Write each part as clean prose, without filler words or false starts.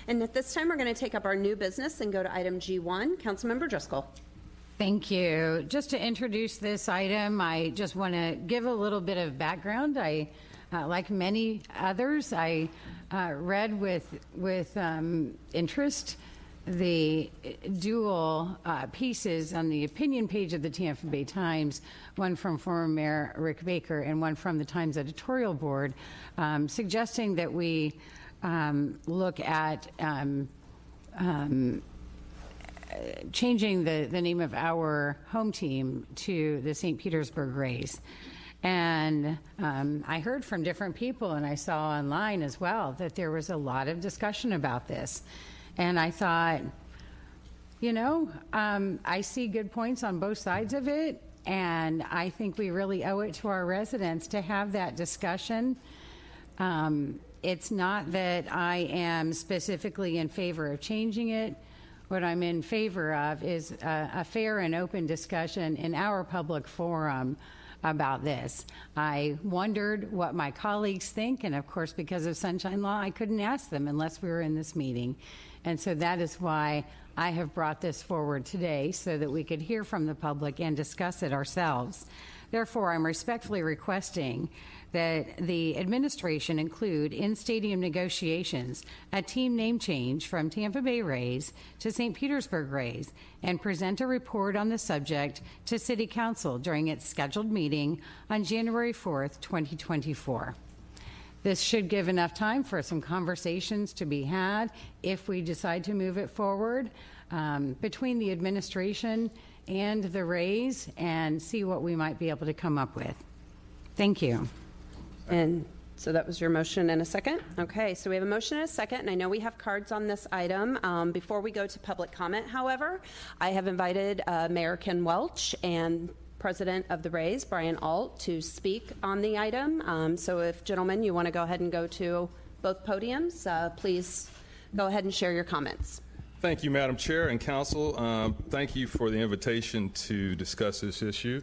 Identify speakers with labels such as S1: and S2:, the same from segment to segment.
S1: And at this time, we're going to take up our new business and go to item G1. Councilmember Driscoll.
S2: Thank you. Just to introduce this item, I just want to give a little bit of background. Like many others, I read with interest the dual pieces on the opinion page of the Tampa Bay Times, one from former Mayor Rick Baker and one from the Times editorial board, suggesting that we look at changing the name of our home team to the St. Petersburg Rays. And I heard from different people, and I saw online as well, that there was a lot of discussion about this. And I thought, I see good points on both sides of it, and I think we really owe it to our residents to have that discussion. It's not that I am specifically in favor of changing it. What I'm in favor of is a fair and open discussion in our public forum about this. I wondered what my colleagues think, and of course, because of Sunshine Law, I couldn't ask them unless we were in this meeting. And so that is why I have brought this forward today, so that we could hear from the public and discuss it ourselves. Therefore, I'm respectfully requesting that the administration include in stadium negotiations a team name change from Tampa Bay Rays to St. Petersburg Rays, and present a report on the subject to City Council during its scheduled meeting on January 4th, 2024. This should give enough time for some conversations to be had if we decide to move it forward between the administration and the Rays, and see what we might be able to come up with. Thank you.
S1: And so that was your motion and a second? Okay, so we have a motion and a second, and I know we have cards on this item. Before we go to public comment, however, I have invited Mayor Ken Welch and President of the Rays, Brian Alt, to speak on the item. So if, gentlemen, you want to go ahead and go to both podiums, please go ahead and share your comments.
S3: Thank you, Madam Chair and Council. Thank you for the invitation to discuss this issue.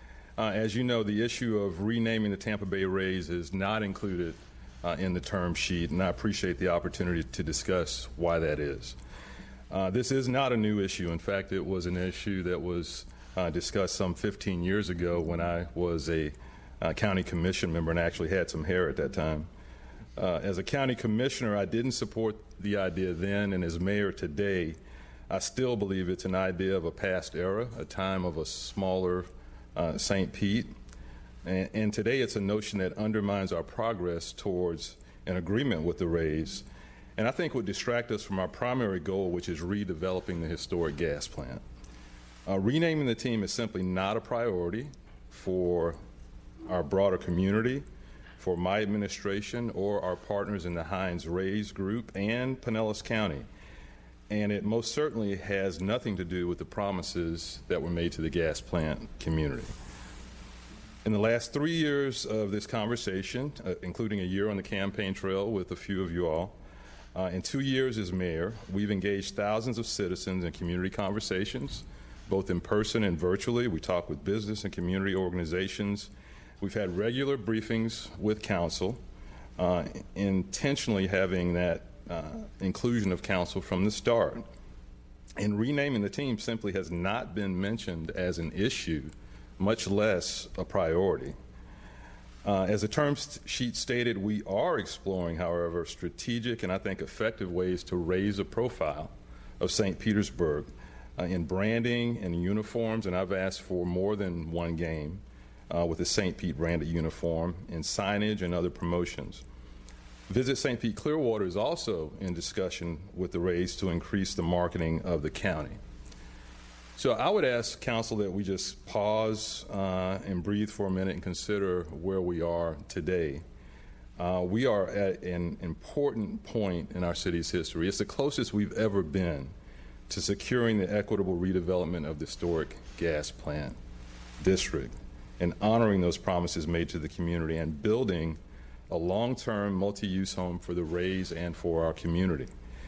S3: As you know, the issue of renaming the Tampa Bay Rays is not included in the term sheet, and I appreciate the opportunity to discuss why that is. This is not a new issue. In fact, it was an issue that was discussed some 15 years ago when I was a county commission member and actually had some hair at that time. As a county commissioner, I didn't support the idea then, and as mayor today, I still believe it's an idea of a past era, a time of a smaller St. Pete. And today it's a notion that undermines our progress towards an agreement with the Rays, and I think would distract us from our primary goal, which is redeveloping the historic gas plant. Renaming the team is simply not a priority for our broader community, for my administration, or our partners in the Heinz Rays Group and Pinellas County. And it most certainly has nothing to do with the promises that were made to the gas plant community. In the last 3 years of this conversation, including a year on the campaign trail with a few of you all, in 2 years as mayor, we've engaged thousands of citizens in community conversations, both in person and virtually. We talk with business and community organizations. We've had regular briefings with council, intentionally having that inclusion of council from the start. And renaming the team simply has not been mentioned as an issue, much less a priority. As the term sheet stated, we are exploring, however, strategic and I think effective ways to raise the profile of St. Petersburg in branding and uniforms, and I've asked for more than one game with the St. Pete branded uniform, in signage and other promotions. Visit St. Pete Clearwater is also in discussion with the Rays to increase the marketing of the county. So I would ask council that we just pause and breathe for a minute and consider where we are today. We are at an important point in our city's history. It's the closest we've ever been to securing the equitable redevelopment of the historic gas plant district and honoring those promises made to the community and building a long-term multi-use home for the Rays and for our community.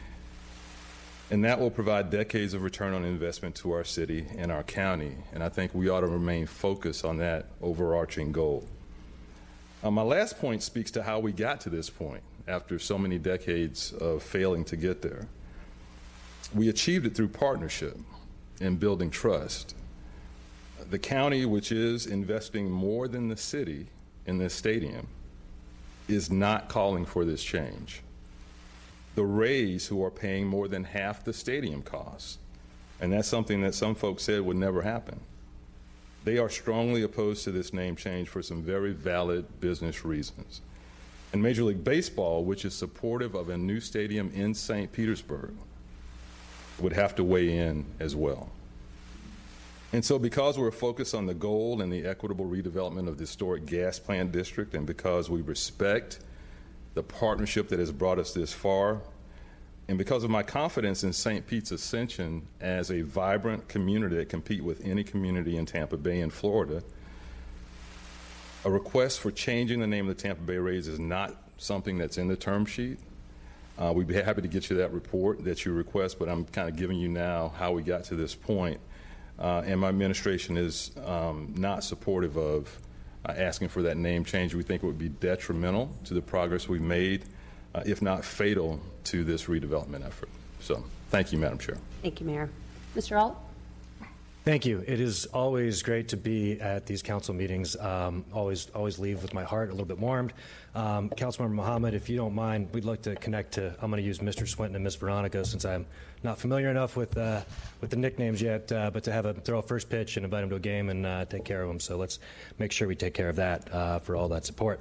S3: And that will provide decades of return on investment to our city and our county, and I think we ought to remain focused on that overarching goal. My last point speaks to how we got to this point. after so many decades of failing to get there. We achieved it through partnership and building trust. The county, which is investing more than the city in this stadium, is not calling for this change. The Rays, who are paying more than half the stadium costs, and that's something that some folks said would never happen, they are strongly opposed to this name change for some very valid business reasons. And Major League Baseball, which is supportive of a new stadium in St. Petersburg, would have to weigh in as well. And so because we're focused on the goal and the equitable redevelopment of the historic gas plant district, and because we respect the partnership that has brought us this far, and because of my confidence in St. Pete's ascension as a vibrant community that compete with any community in Tampa Bay and Florida, a request for changing the name of the Tampa Bay Rays is not something that's in the term sheet. We'd be happy to get you that report that you request, but I'm kind of giving you now how we got to this point. And my administration is not supportive of asking for that name change. We think it would be detrimental to the progress we've made, if not fatal to this redevelopment effort. So thank you, Madam Chair.
S1: Thank you, Mayor. Mr. Alt?
S4: Thank you. It is always great to be at these council meetings. Always leave with my heart a little bit warmed. Councilmember Mohammed, if you don't mind, we'd like to connect to, I'm going to use Mr. Swinton and Ms. Veronica since I'm not familiar enough with the nicknames yet, but to throw a first pitch and invite them to a game and take care of them. So let's make sure we take care of that for all that support.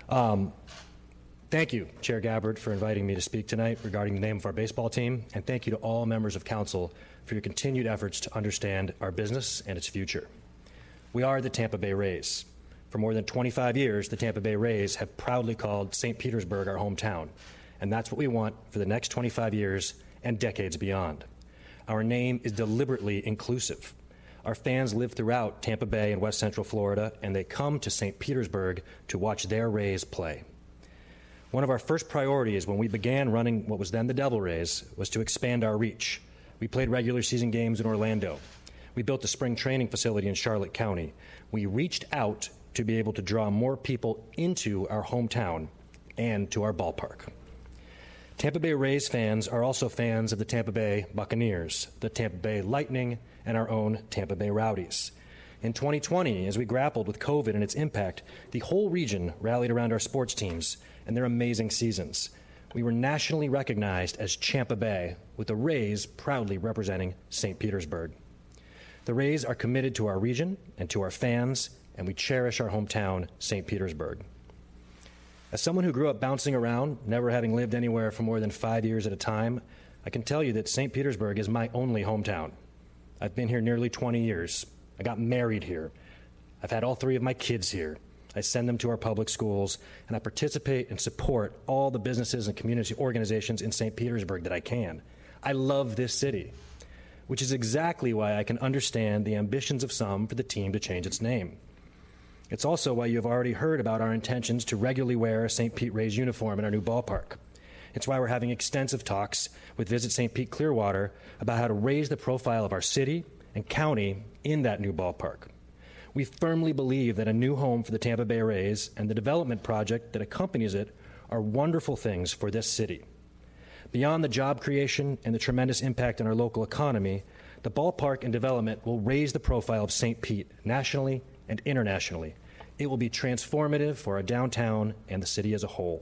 S4: Thank you, Chair Gabbard, for inviting me to speak tonight regarding the name of our baseball team, and thank you to all members of council for your continued efforts to understand our business and its future. We are the Tampa Bay Rays. For more than 25 years, the Tampa Bay Rays have proudly called St. Petersburg our hometown, and that's what we want for the next 25 years and decades beyond. Our name is deliberately inclusive. Our fans live throughout Tampa Bay and West Central Florida, and they come to St. Petersburg to watch their Rays play. One of our first priorities when we began running what was then the Devil Rays was to expand our reach. We played regular season games in Orlando. We built a spring training facility in Charlotte County. We reached out to be able to draw more people into our hometown and to our ballpark. Tampa Bay Rays fans are also fans of the Tampa Bay Buccaneers, the Tampa Bay Lightning, and our own Tampa Bay Rowdies. In 2020, as we grappled with COVID and its impact, the whole region rallied around our sports teams and their amazing seasons. We were nationally recognized as Champa Bay, with the Rays proudly representing St. Petersburg. The Rays are committed to our region and to our fans, and we cherish our hometown, St. Petersburg. As someone who grew up bouncing around, never having lived anywhere for more than 5 years at a time, I can tell you that St. Petersburg is my only hometown. I've been here nearly 20 years. I got married here. I've had all 3 of my kids here. I send them to our public schools, and I participate and support all the businesses and community organizations in St. Petersburg that I can. I love this city, which is exactly why I can understand the ambitions of some for the team to change its name. It's also why you have already heard about our intentions to regularly wear a St. Pete Rays uniform in our new ballpark. It's why we're having extensive talks with Visit St. Pete Clearwater about how to raise the profile of our city and county in that new ballpark. We firmly believe that a new home for the Tampa Bay Rays and the development project that accompanies it are wonderful things for this city. Beyond the job creation and the tremendous impact on our local economy, the ballpark and development will raise the profile of St. Pete nationally and internationally. It will be transformative for our downtown and the city as a whole.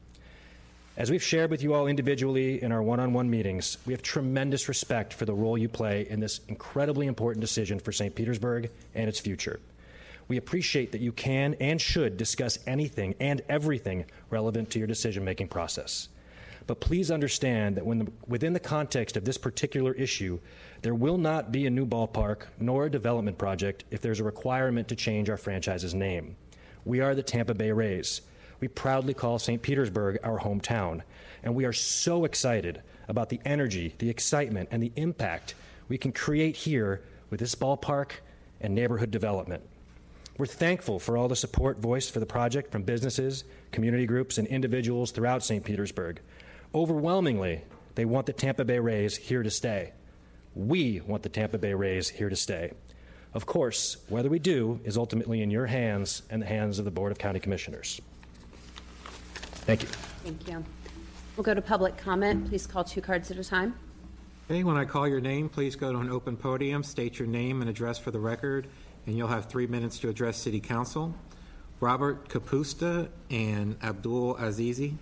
S4: As we've shared with you all individually in our one-on-one meetings, we have tremendous respect for the role you play in this incredibly important decision for St. Petersburg and its future. We appreciate that you can and should discuss anything and everything relevant to your decision-making process. But please understand that within the context of this particular issue, there will not be a new ballpark nor a development project if there's a requirement to change our franchise's name. We are the Tampa Bay Rays. We proudly call St. Petersburg our hometown, and we are so excited about the energy, the excitement, and the impact we can create here with this ballpark and neighborhood development. We're thankful for all the support voiced for the project from businesses, community groups, and individuals throughout St. Petersburg. Overwhelmingly, they want the Tampa Bay Rays here to stay. We want the Tampa Bay Rays here to stay. Of course, whether we do is ultimately in your hands and the hands of the Board of County Commissioners. Thank you.
S1: Thank you. We'll go to public comment. Please call 2 cards at a time.
S5: Okay, when I call your name, please go to an open podium, state your name and address for the record, and you'll have 3 minutes to address City Council. Robert Kapusta and Abdul Azizi.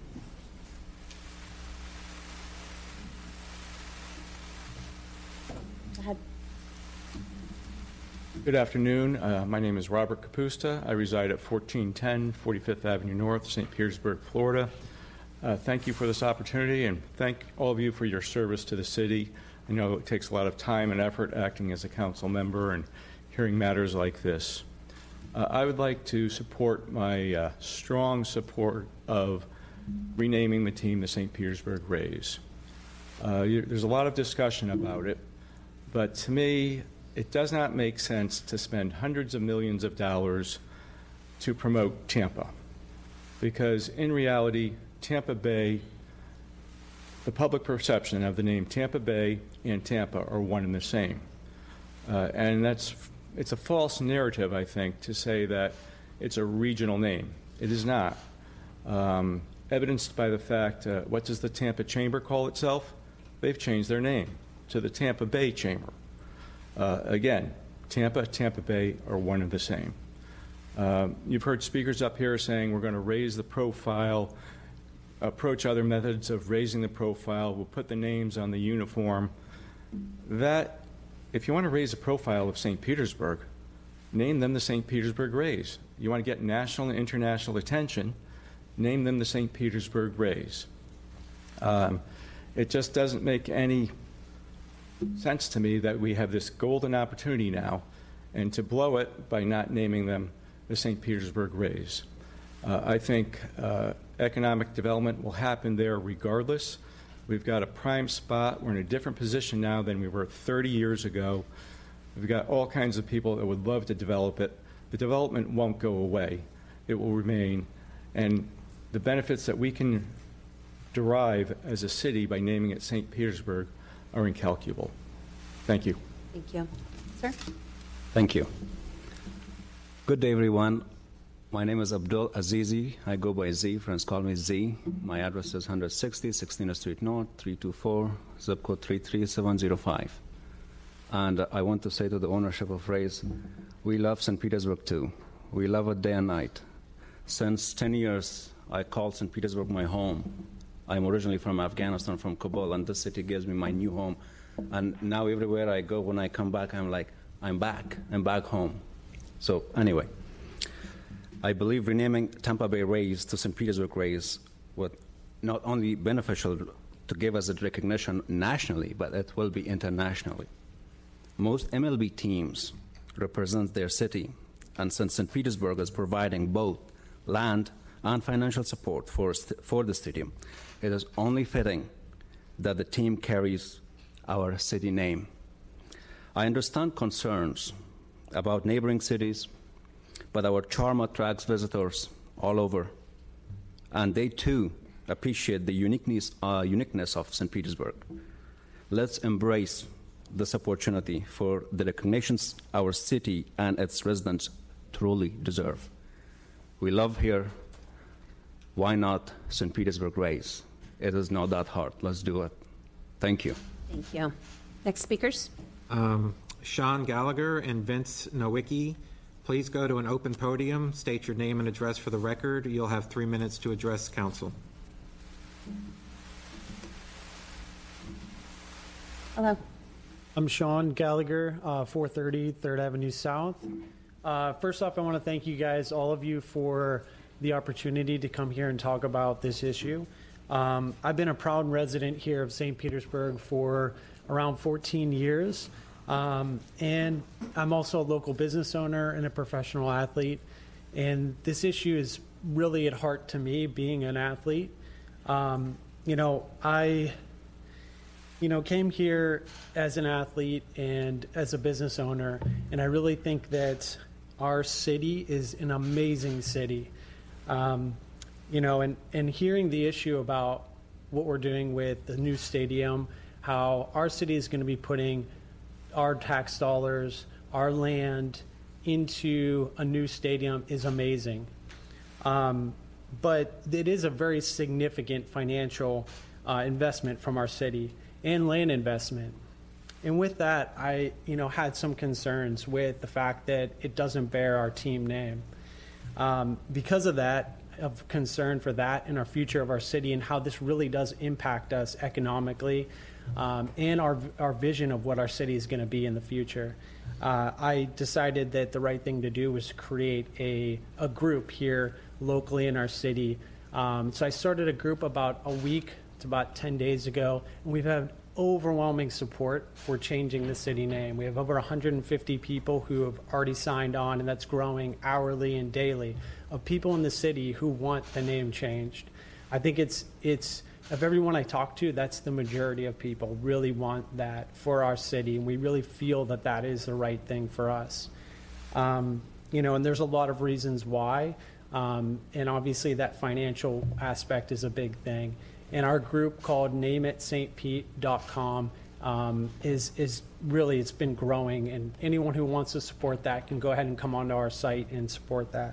S1: Go ahead.
S6: Good afternoon. My name is Robert Kapusta. I reside at 1410 45th Avenue North, St. Petersburg, Florida. Thank you for this opportunity, and thank all of you for your service to the city. I know it takes a lot of time and effort acting as a council member and hearing matters like this. I would like to support my strong support of renaming the team the St. Petersburg Rays. There's a lot of discussion about it, but to me, it does not make sense to spend hundreds of millions of dollars to promote Tampa, because in reality, Tampa Bay, the public perception of the name Tampa Bay and Tampa are one and the same. And it's a false narrative, I think, to say that it's a regional name. It is not. Evidenced by the fact, what does the Tampa Chamber call itself? They've changed their name to the Tampa Bay Chamber. Again, Tampa Bay are one and the same. You've heard speakers up here saying we're going to raise the profile, approach other methods of raising the profile, we'll put the names on the uniform. That, if you want to raise the profile of St. Petersburg, name them the St. Petersburg Rays. You want to get national and international attention, name them the St. Petersburg Rays. It just doesn't make any sense to me that we have this golden opportunity now and to blow it by not naming them the St. Petersburg Rays. I think economic development will happen there regardless. We've got a prime spot. We're in a different position now than we were 30 years ago. We've got all kinds of people that would love to develop it. The development won't go away. It will remain. And the benefits that we can derive as a city by naming it St. Petersburg are incalculable. Thank you.
S1: Thank you. Sir?
S7: Thank you. Good day, everyone. My name is Abdul Azizi. I go by Z. Friends call me Z. My address is 160 16th Street North, 324, zip code 33705. And I want to say to the ownership of Rays, we love St. Petersburg too. We love it day and night. Since 10 years, I call St. Petersburg my home. I'm originally from Afghanistan, from Kabul, and this city gives me my new home. And now everywhere I go, when I come back, I'm like, I'm back home. So anyway, I believe renaming Tampa Bay Rays to St. Petersburg Rays would not only beneficial to give us a recognition nationally, but it will be internationally. Most MLB teams represent their city, and since St. Petersburg is providing both land and financial support for the stadium, it is only fitting that the team carries our city name. I understand concerns about neighboring cities, but our charm attracts visitors all over, and they too appreciate the uniqueness of St. Petersburg. Let's embrace this opportunity for the recognitions our city and its residents truly deserve. We love here. Why not St. Petersburg Rays? It is not that hard. Let's do it. Thank you.
S1: Thank you. Next speakers.
S5: Sean Gallagher and Vince Nowicki, please go to an open podium, state your name and address for the record. You'll have 3 minutes to address council.
S1: Hello.
S8: I'm Sean Gallagher, 430 3rd Avenue South. First off, I want to thank you guys, all of you, for the opportunity to come here and talk about this issue. I've been a proud resident here of St. Petersburg for around 14 years. And I'm also a local business owner and a professional athlete. And this issue is really at heart to me, being an athlete. I came here as an athlete and as a business owner, and I really think that our city is an amazing city. And hearing the issue about what we're doing with the new stadium, how our city is going to be putting our tax dollars, our land into a new stadium is amazing. but it is a very significant financial investment from our city and land investment. And with that, I had some concerns with the fact that it doesn't bear our team name. Because of that, of concern for that and our future of our city and how this really does impact us economically, and our vision of what our city is going to be in the future. I decided that the right thing to do was create a group here locally in our city. So I started a group about a week to about 10 days ago, and we've had overwhelming support for changing the city name. We have over 150 people who have already signed on, and that's growing hourly and daily, of people in the city who want the name changed. I think it's of everyone I talk to, that's the majority of people really want that for our city, and we really feel that that is the right thing for us. And there's a lot of reasons why, and obviously that financial aspect is a big thing. And our group called NameItStPete.com is really, it's been growing, and anyone who wants to support that can go ahead and come onto our site and support that.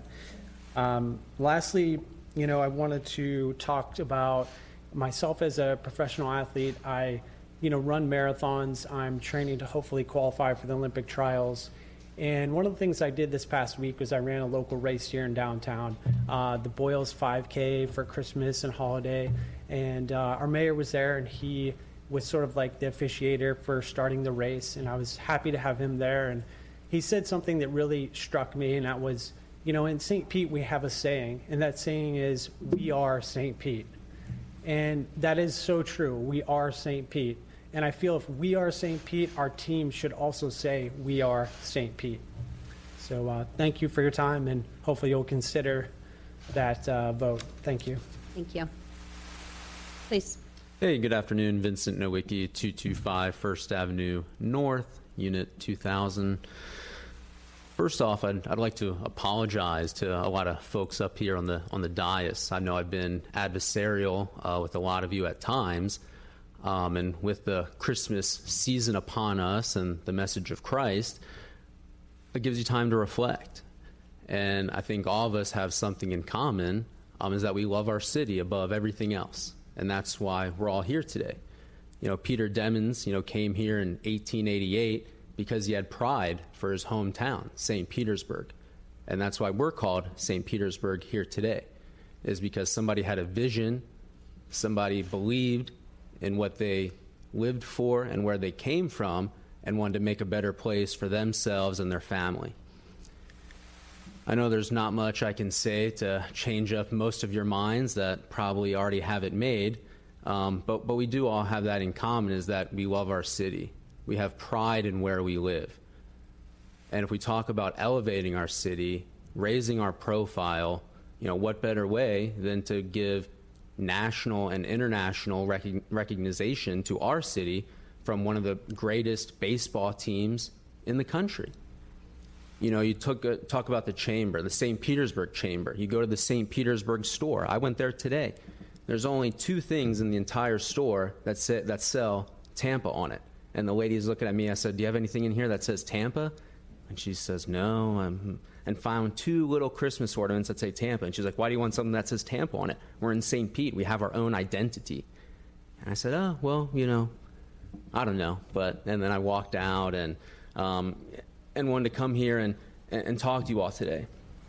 S8: Lastly, I wanted to talk about myself as a professional athlete. I, run marathons. I'm training to hopefully qualify for the Olympic trials. And one of the things I did this past week was I ran a local race here in downtown, the Boyles 5K for Christmas and holiday. And our mayor was there, and he was sort of like the officiator for starting the race. And I was happy to have him there. And he said something that really struck me, and that was, in St. Pete we have a saying, and that saying is, "We are St. Pete." And that is so true. We are St. Pete. And I feel if we are St. Pete, our team should also say we are St. Pete. So thank you for your time, and hopefully you'll consider that vote. Thank you.
S1: Thank you. Please.
S9: Hey, good afternoon. Vincent Nowicki, 225 First Avenue North, Unit 2000. First off, I'd like to apologize to a lot of folks up here on the dais. I know I've been adversarial with a lot of you at times, and with the Christmas season upon us and the message of Christ, it gives you time to reflect. And I think all of us have something in common, is that we love our city above everything else, and that's why we're all here today. Peter Demons, came here in 1888 because he had pride for his hometown, St. Petersburg. And that's why we're called St. Petersburg here today, is because somebody had a vision, somebody believed in what they lived for and where they came from, and wanted to make a better place for themselves and their family. I know there's not much I can say to change up most of your minds that probably already have it made, but we do all have that in common, is that we love our city. We have pride in where we live. And if we talk about elevating our city, raising our profile, what better way than to give national and international recognition to our city from one of the greatest baseball teams in the country. You talk about the chamber, the St. Petersburg chamber. You go to the St. Petersburg store. I went there today. There's only 2 things in the entire store that sell Tampa on it. And the lady's looking at me. I said, "Do you have anything in here that says Tampa?" And she says, "No." And found 2 little Christmas ornaments that say Tampa. And she's like, "Why do you want something that says Tampa on it? We're in St. Pete. We have our own identity." And I said, "Oh, well, I don't know." And then I walked out and wanted to come here and talk to you all today.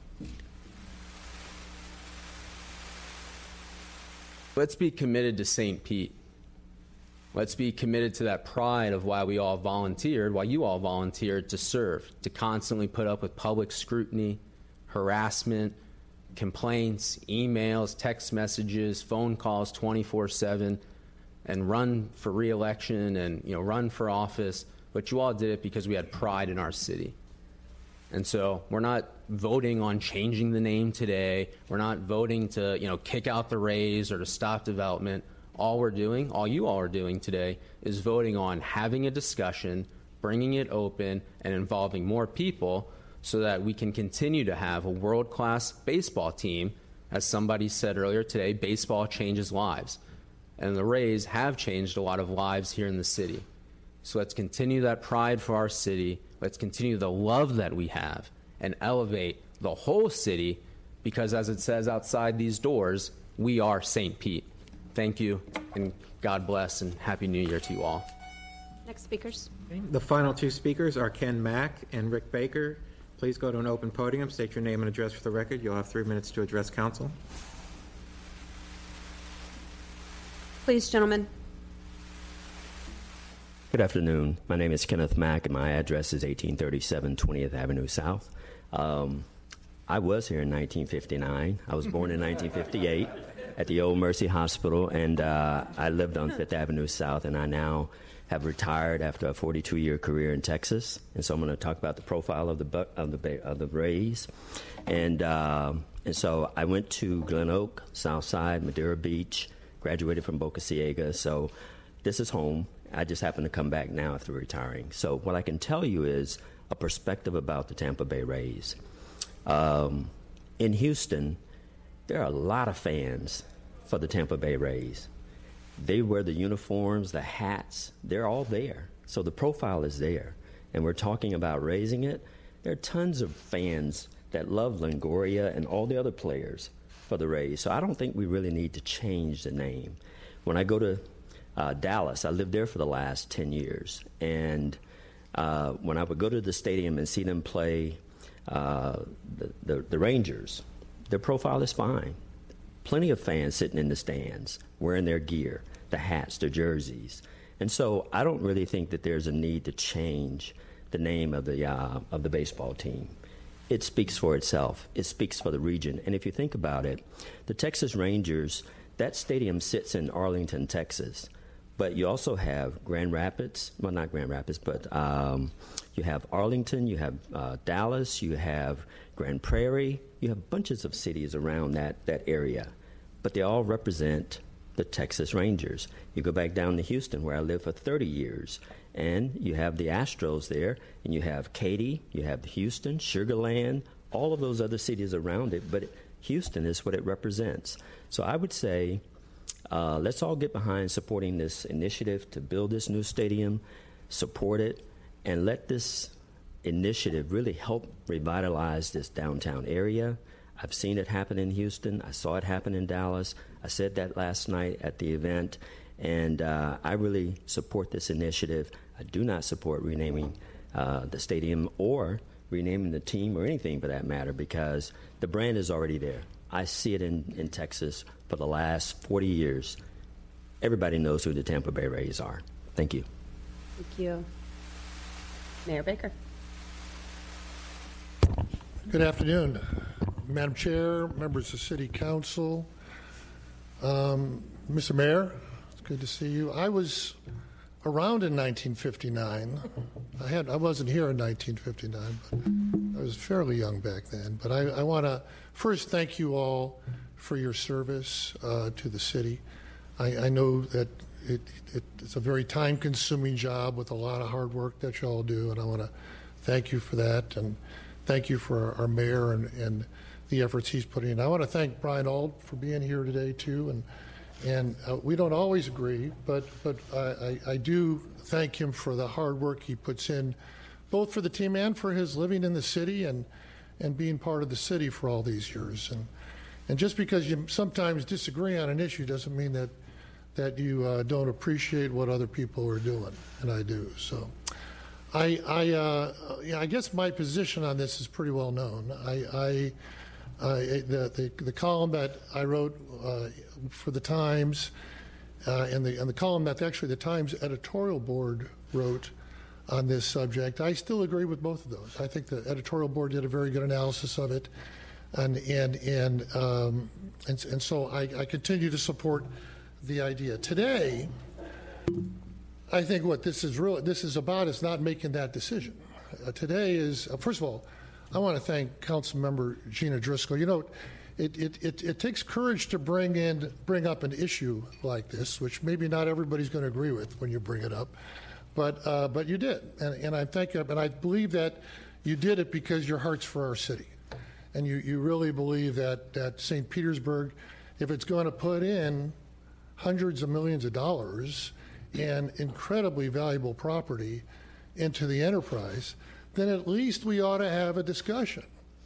S9: Let's be committed to St. Pete. Let's be committed to that pride of why you all volunteered to serve, to constantly put up with public scrutiny, harassment, complaints, emails, text messages, phone calls 24/7, and run for re-election and run for office. But you all did it because we had pride in our city. And so we're not voting on changing the name today. We're not voting to kick out the Rays or to stop development. All you all are doing today is voting on having a discussion, bringing it open, and involving more people so that we can continue to have a world-class baseball team. As somebody said earlier today, baseball changes lives. And the Rays have changed a lot of lives here in the city. So let's continue that pride for our city. Let's continue the love that we have and elevate the whole city, because as it says outside these doors, we are St. Pete. Thank you, and God bless, and Happy New Year to you all.
S1: Next speakers.
S5: The final two speakers are Ken Mack and Rick Baker. Please go to an open podium, state your name and address for the record. You'll have 3 minutes to address council.
S1: Please, gentlemen.
S10: Good afternoon. My name is Kenneth Mack, and my address is 1837 20th Avenue South. I was here in 1959. I was born in 1958 at the Old Mercy Hospital, and I lived on 5th Avenue South, and I now have retired after a 42-year career in Texas. And so I'm going to talk about the profile of the Rays. And so I went to Glen Oak, Southside, Madeira Beach, graduated from Boca Ciega. So this is home. I just happen to come back now after retiring. So what I can tell you is a perspective about the Tampa Bay Rays. In Houston, there are a lot of fans for the Tampa Bay Rays. They wear the uniforms, the hats, they're all there. So the profile is there. And we're talking about raising it. There are tons of fans that love Longoria and all the other players for the Rays. So I don't think we really need to change the name. When I go to Dallas, I lived there for the last 10 years. And when I would go to the stadium and see them play the Rangers, their profile is fine. Plenty of fans sitting in the stands, wearing their gear, the hats, the jerseys. And so I don't really think that there's a need to change the name of the baseball team. It speaks for itself. It speaks for the region. And if you think about it, the Texas Rangers, that stadium sits in Arlington, Texas. But you also have Grand Rapids, well, not Grand Rapids, but you have Arlington, you have Dallas, you have Grand Prairie, you have bunches of cities around that area. But they all represent the Texas Rangers. You go back down to Houston, where I lived for 30 years, and you have the Astros there, and you have Katy, you have Houston, Sugar Land, all of those other cities around it, but Houston is what it represents. So I would say, let's all get behind supporting this initiative to build this new stadium, support it, and let this initiative really help revitalize this downtown area. I've seen it happen in Houston. I saw it happen in Dallas. I said that last night at the event, and I really support this initiative. I do not support renaming the stadium or renaming the team or anything for that matter, because the brand is already there. I see it in Texas for the last 40 years. Everybody knows who the Tampa Bay Rays are. Thank you.
S1: Thank you. Mayor Baker.
S11: Good afternoon, Madam Chair, members of City Council. Mr. Mayor, it's good to see you. I was around in 1959. I wasn't here in 1959, but I was fairly young back then. But I want to first thank you all for your service to the city. I know that it's a very time-consuming job with a lot of hard work that you all do, and I want to thank you for that, and thank you for our mayor and the efforts he's putting in. I want to thank Brian Auld for being here today too, and we don't always agree, but I do thank him for the hard work he puts in, both for the team and for his living in the city and being part of the city for all these years. And just because you sometimes disagree on an issue doesn't mean that you don't appreciate what other people are doing, and I do. So I guess my position on this is pretty well known. The column that I wrote for the Times and the column that actually the Times editorial board wrote on this subject, I still agree with both of those. I think the editorial board did a very good analysis of it, and so I continue to support the idea. Today, I think what this is about is not making that decision. Today is first of all, I want to thank Councilmember Gina Driscoll. You know, it takes courage to bring up an issue like this, which maybe not everybody's going to agree with when you bring it up, but you did, and I thank you. And I believe that you did it because your heart's for our city, and you really believe that St. Petersburg, if it's going to put in hundreds of millions of dollars and incredibly valuable property into the enterprise, then at least we ought to have a discussion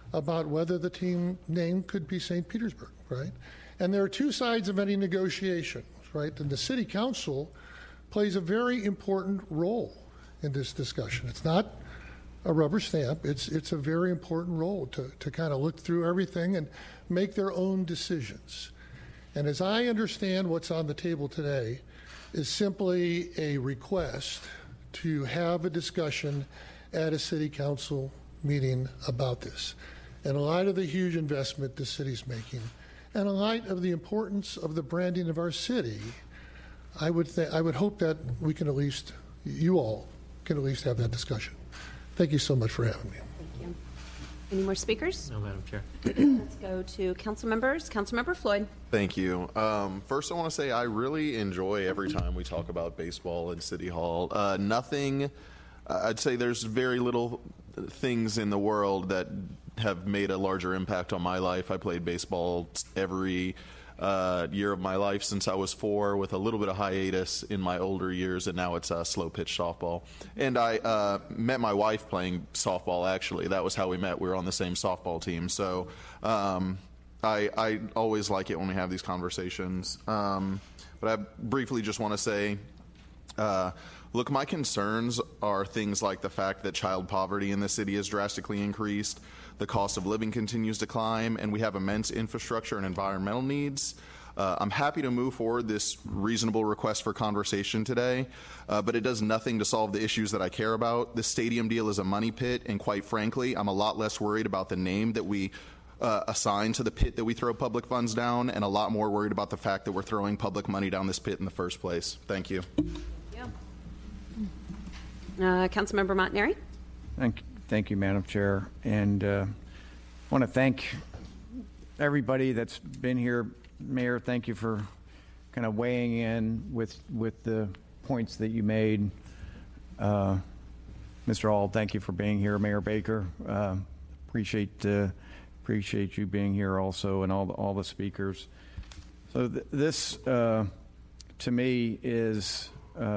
S11: about whether the team name could be St. Petersburg, right? And there are two sides of any negotiation, right? And the city council plays a very important role in this discussion. It's not a rubber stamp. It's a very important role to kind of look through everything and make their own decisions. And as I understand what's on the table today is simply a request to have a discussion at a city council meeting about this. In light of the huge investment the city's making, and in light of the importance of the branding of our city, I would hope that we can at least, you all can at least have that discussion. Thank you so much for having me.
S1: Thank you. Any more speakers?
S12: No, Madam Chair.
S1: Let's go to council members. Councilmember Floyd.
S13: Thank you. First, I want to say I really enjoy every time we talk about baseball in City Hall. I'd say there's very little things in the world that have made a larger impact on my life. I played baseball every year of my life since I was 4, with a little bit of hiatus in my older years, and now it's slow pitch softball. And I met my wife playing softball, actually. That was how we met. We were on the same softball team. So I always like it when we have these conversations. But I briefly just want to say, look, my concerns are things like the fact that child poverty in the city has drastically increased, the cost of living continues to climb, and we have immense infrastructure and environmental needs. I'm happy to move forward this reasonable request for conversation today, but it does nothing to solve the issues that I care about. The stadium deal is a money pit, and quite frankly, I'm a lot less worried about the name that we assign to the pit that we throw public funds down, and a lot more worried about the fact that we're throwing public money down this pit in the first place. Thank you.
S1: Councilmember Montanari.
S14: Thank you, Madam Chair. And I want to thank everybody that's been here. Mayor, thank you for kind of weighing in with the points that you made. Mr. Auld, thank you for being here. Mayor Baker, appreciate you being here also, and all the speakers. So this, to me, is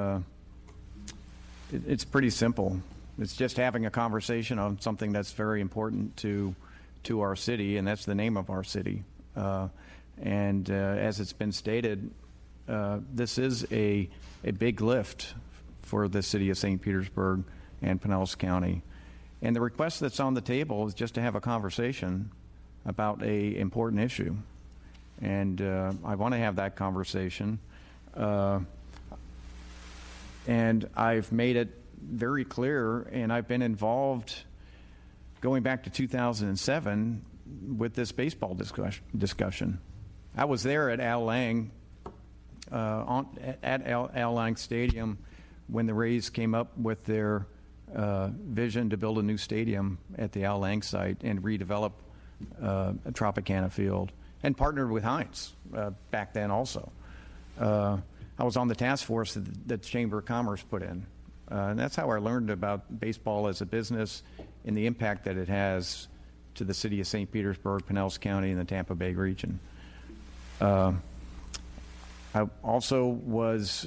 S14: it's pretty simple. It's just having a conversation on something that's very important to our city, and that's the name of our city. And as it's been stated, this is a big lift for the city of St. Petersburg and Pinellas County. And the request that's on the table is just to have a conversation about a important issue. And I want to have that conversation. And I've made it very clear, and I've been involved going back to 2007 with this baseball discussion. I was there at Al Lang, at Al Lang Stadium when the Rays came up with their vision to build a new stadium at the Al Lang site and redevelop Tropicana Field, and partnered with Heinz back then also. I was on the task force that the Chamber of Commerce put in. And that's how I learned about baseball as a business and the impact that it has to the city of St. Petersburg, Pinellas County, and the Tampa Bay region. I also was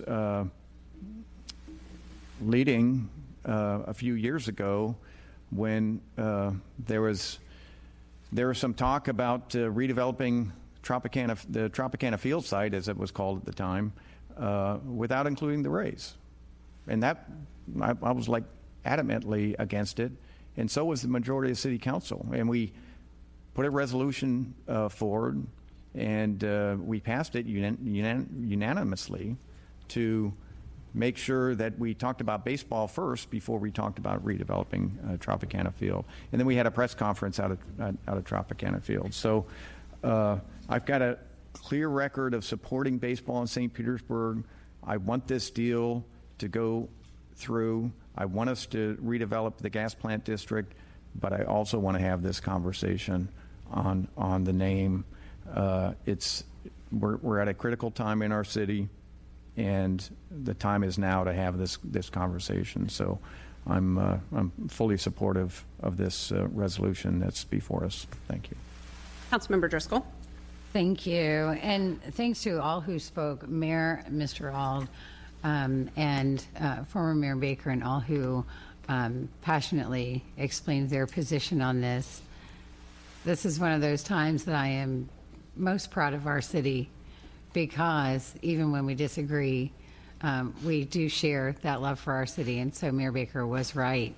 S14: leading a few years ago when there was some talk about redeveloping the Tropicana Field site, as it was called at the time, without including the Rays. And that, I was like adamantly against it, and so was the majority of City Council. And we put a resolution forward, and we passed it unanimously to make sure that we talked about baseball first before we talked about redeveloping Tropicana Field. And then we had a press conference out of Tropicana Field. So I've got a clear record of supporting baseball in St. Petersburg. I want this deal to go through. I want us to redevelop the gas plant district, but I also want to have this conversation on the name. We're at a critical time in our city, and the time is now to have this conversation. So I'm fully supportive of this resolution that's before us. Thank you.
S1: Councilmember Driscoll.
S2: Thank you. And thanks to all who spoke, Mayor, Mr. Auld, and former Mayor Baker, and all who passionately explained their position on this. this is one of those times that I am most proud of our city, because even when we disagree, we do share that love for our city. And so Mayor Baker was right.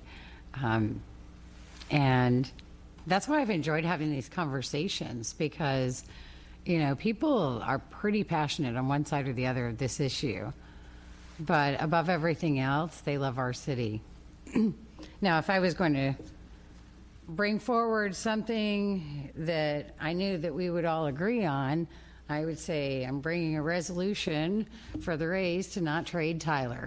S2: And that's why I've enjoyed having these conversations, because, you know, people are pretty passionate on one side or the other of this issue. But above everything else, they love our city. Now, if I was going to bring forward something that I knew that we would all agree on, I would say I'm bringing a resolution for the Rays to not trade Tyler.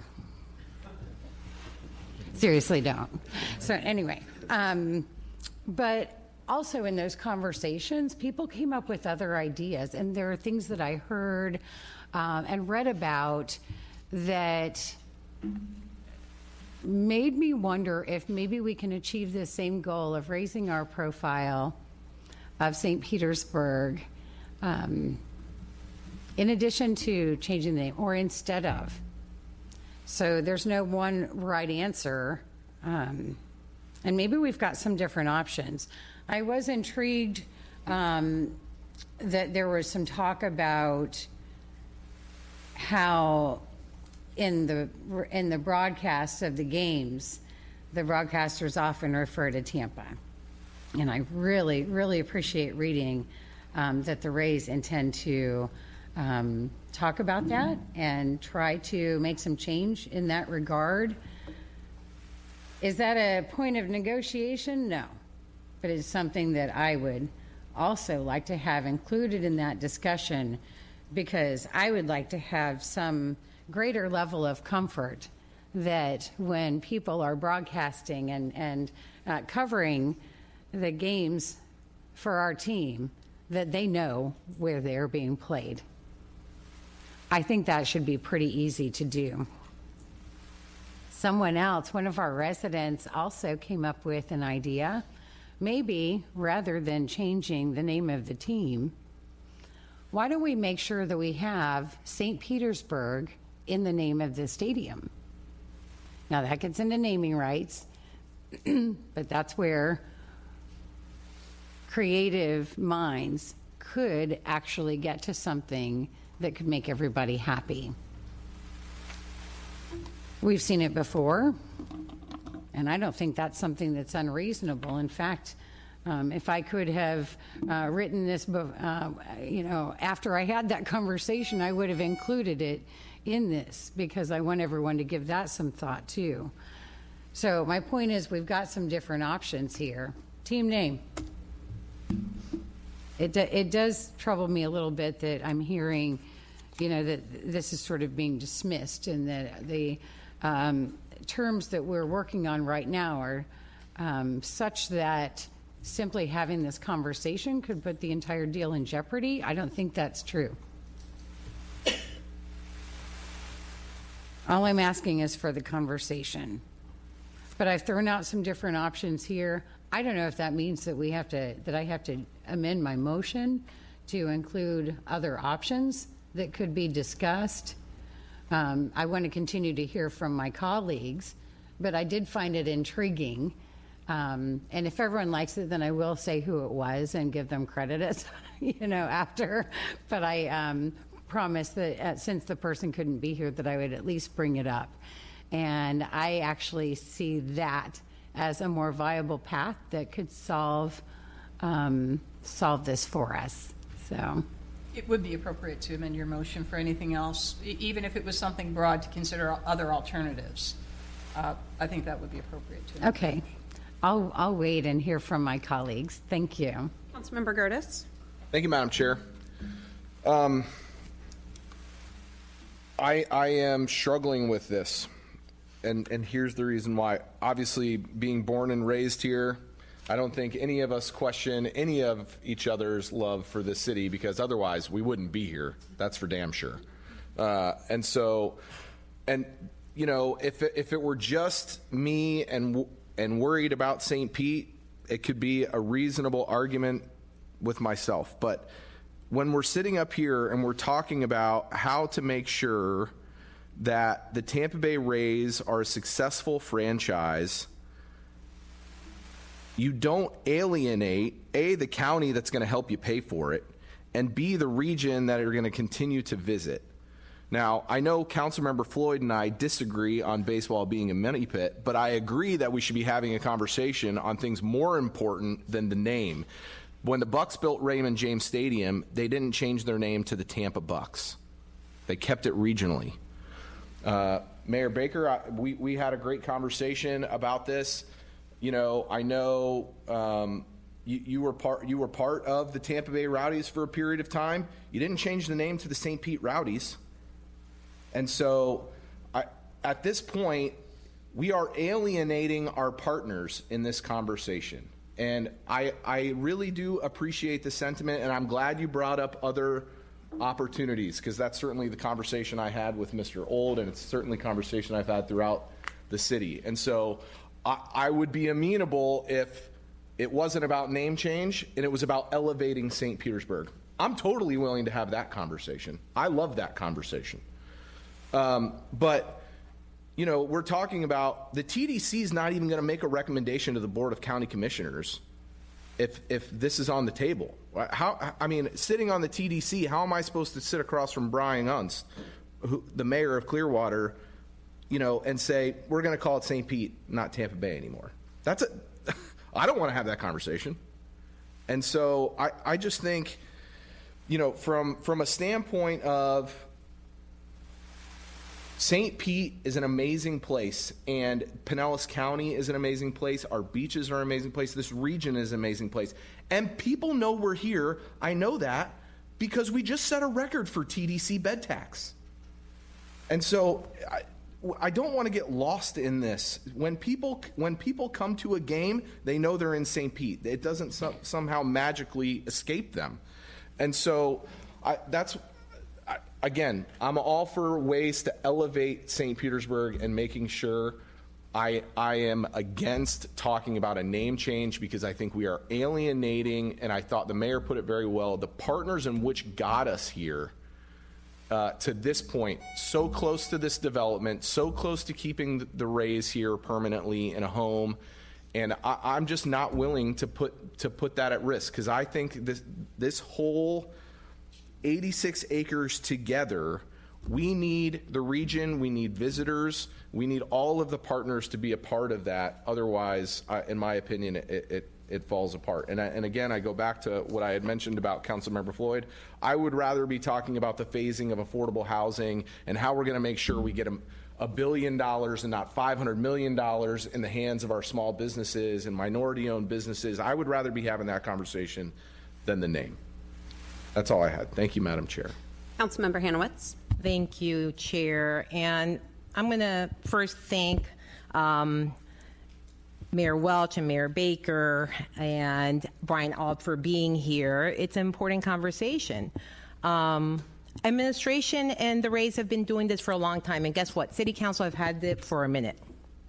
S2: Seriously, don't. So anyway, but also in those conversations, people came up with other ideas, and there are things that I heard and read about that made me wonder if maybe we can achieve the same goal of raising our profile of St. Petersburg, in addition to changing the name, or instead of. So there's no one right answer, and maybe we've got some different options. I was intrigued that there was some talk about how in the broadcast of the games, the broadcasters often refer to Tampa. And I really, really appreciate reading that the Rays intend to talk about that and try to make some change in that regard. Is that a point of negotiation? No. But it's something that I would also like to have included in that discussion, because I would like to have some greater level of comfort that when people are broadcasting and covering the games for our team, that they know where they're being played. I think that should be pretty easy to do. Someone else, one of our residents, also came up with an idea. Maybe rather than changing the name of the team, why don't we make sure that we have St. Petersburg in the name of the stadium? Now that gets into naming rights, but that's where creative minds could actually get to something that could make everybody happy. We've seen it before, and I don't think that's something that's unreasonable. In fact, if I could have written this book, after I had that conversation, I would have included it in this, because I want everyone to give that some thought too. So my point is, we've got some different options here. Team name. It does trouble me a little bit that I'm hearing, that this is sort of being dismissed, and that the terms that we're working on right now are such that simply having this conversation could put the entire deal in jeopardy. I don't think that's true. All I'm asking is for the conversation. But I've thrown out some different options here. I don't know if that means that I have to amend my motion to include other options that could be discussed. I want to continue to hear from my colleagues, but I did find it intriguing. And if everyone likes it, then I will say who it was and give them credit, after. But I promised that since the person couldn't be here, that I would at least bring it up. And I actually see that as a more viable path that could solve this for us. So
S12: it would be appropriate to amend your motion for anything else, even if it was something broad, to consider other alternatives. I think that would be appropriate to amend.
S2: Okay. I'll wait and hear from my colleagues. Thank you.
S1: Councilmember Gertis.
S15: Thank you, Madam Chair. I am struggling with this, and here's the reason why. Obviously, being born and raised here, I don't think any of us question any of each other's love for this city, because otherwise we wouldn't be here. That's for damn sure. If it were just me and worried about St. Pete, it could be a reasonable argument with myself. But when we're sitting up here and we're talking about how to make sure that the Tampa Bay Rays are a successful franchise, you don't alienate, A, the county that's going to help you pay for it, and B, the region that are going to continue to visit. Now, I know Councilmember Floyd and I disagree on baseball being a money pit, but I agree that we should be having a conversation on things more important than the name. When the Bucks built Raymond James Stadium, they didn't change their name to the Tampa Bucks. They kept it regionally. Mayor Baker, we had a great conversation about this. You know, I know you were part of the Tampa Bay Rowdies for a period of time. You didn't change the name to the St. Pete Rowdies. And so at this point, we are alienating our partners in this conversation. And I really do appreciate the sentiment, and I'm glad you brought up other opportunities, because that's certainly the conversation I had with Mr. Old, and it's certainly a conversation I've had throughout the city. And so I would be amenable if it wasn't about name change and it was about elevating St. Petersburg. I'm totally willing to have that conversation. I love that conversation. But, you know, we're talking about the TDC is not even going to make a recommendation to the Board of County Commissioners if this is on the table. I mean, sitting on the TDC, how am I supposed to sit across from Brian Unst, the mayor of Clearwater, you know, and say, we're going to call it St. Pete, not Tampa Bay anymore? I don't want to have that conversation. And so I just think, you know, from a standpoint of St. Pete is an amazing place, and Pinellas County is an amazing place. Our beaches are an amazing place. This region is an amazing place. And people know we're here. I know that because we just set a record for TDC bed tax. And so I don't want to get lost in this. When people come to a game, they know they're in St. Pete. It doesn't somehow magically escape them. And so again, I'm all for ways to elevate St. Petersburg and making sure. I am against talking about a name change because I think we are alienating, and I thought the mayor put it very well, the partners in which got us here to this point, so close to this development, so close to keeping the Rays here permanently in a home. And I'm just not willing to put that at risk, because I think this whole 86 acres together, we need the region, we need visitors, we need all of the partners to be a part of that. Otherwise, in my opinion, it falls apart. And again, I go back to what I had mentioned about Councilmember Floyd. I would rather be talking about the phasing of affordable housing and how we're going to make sure we get $1 billion and not $500 million in the hands of our small businesses and minority-owned businesses. I would rather be having that conversation than the name. That's all I had. Thank you, Madam Chair.
S1: Councilmember Hanowitz.
S16: Thank you, Chair. And I'm going to first thank Mayor Welch and Mayor Baker and Brian Auld for being here. It's an important conversation. Administration and the Rays have been doing this for a long time, and guess what? City Council have had it for a minute.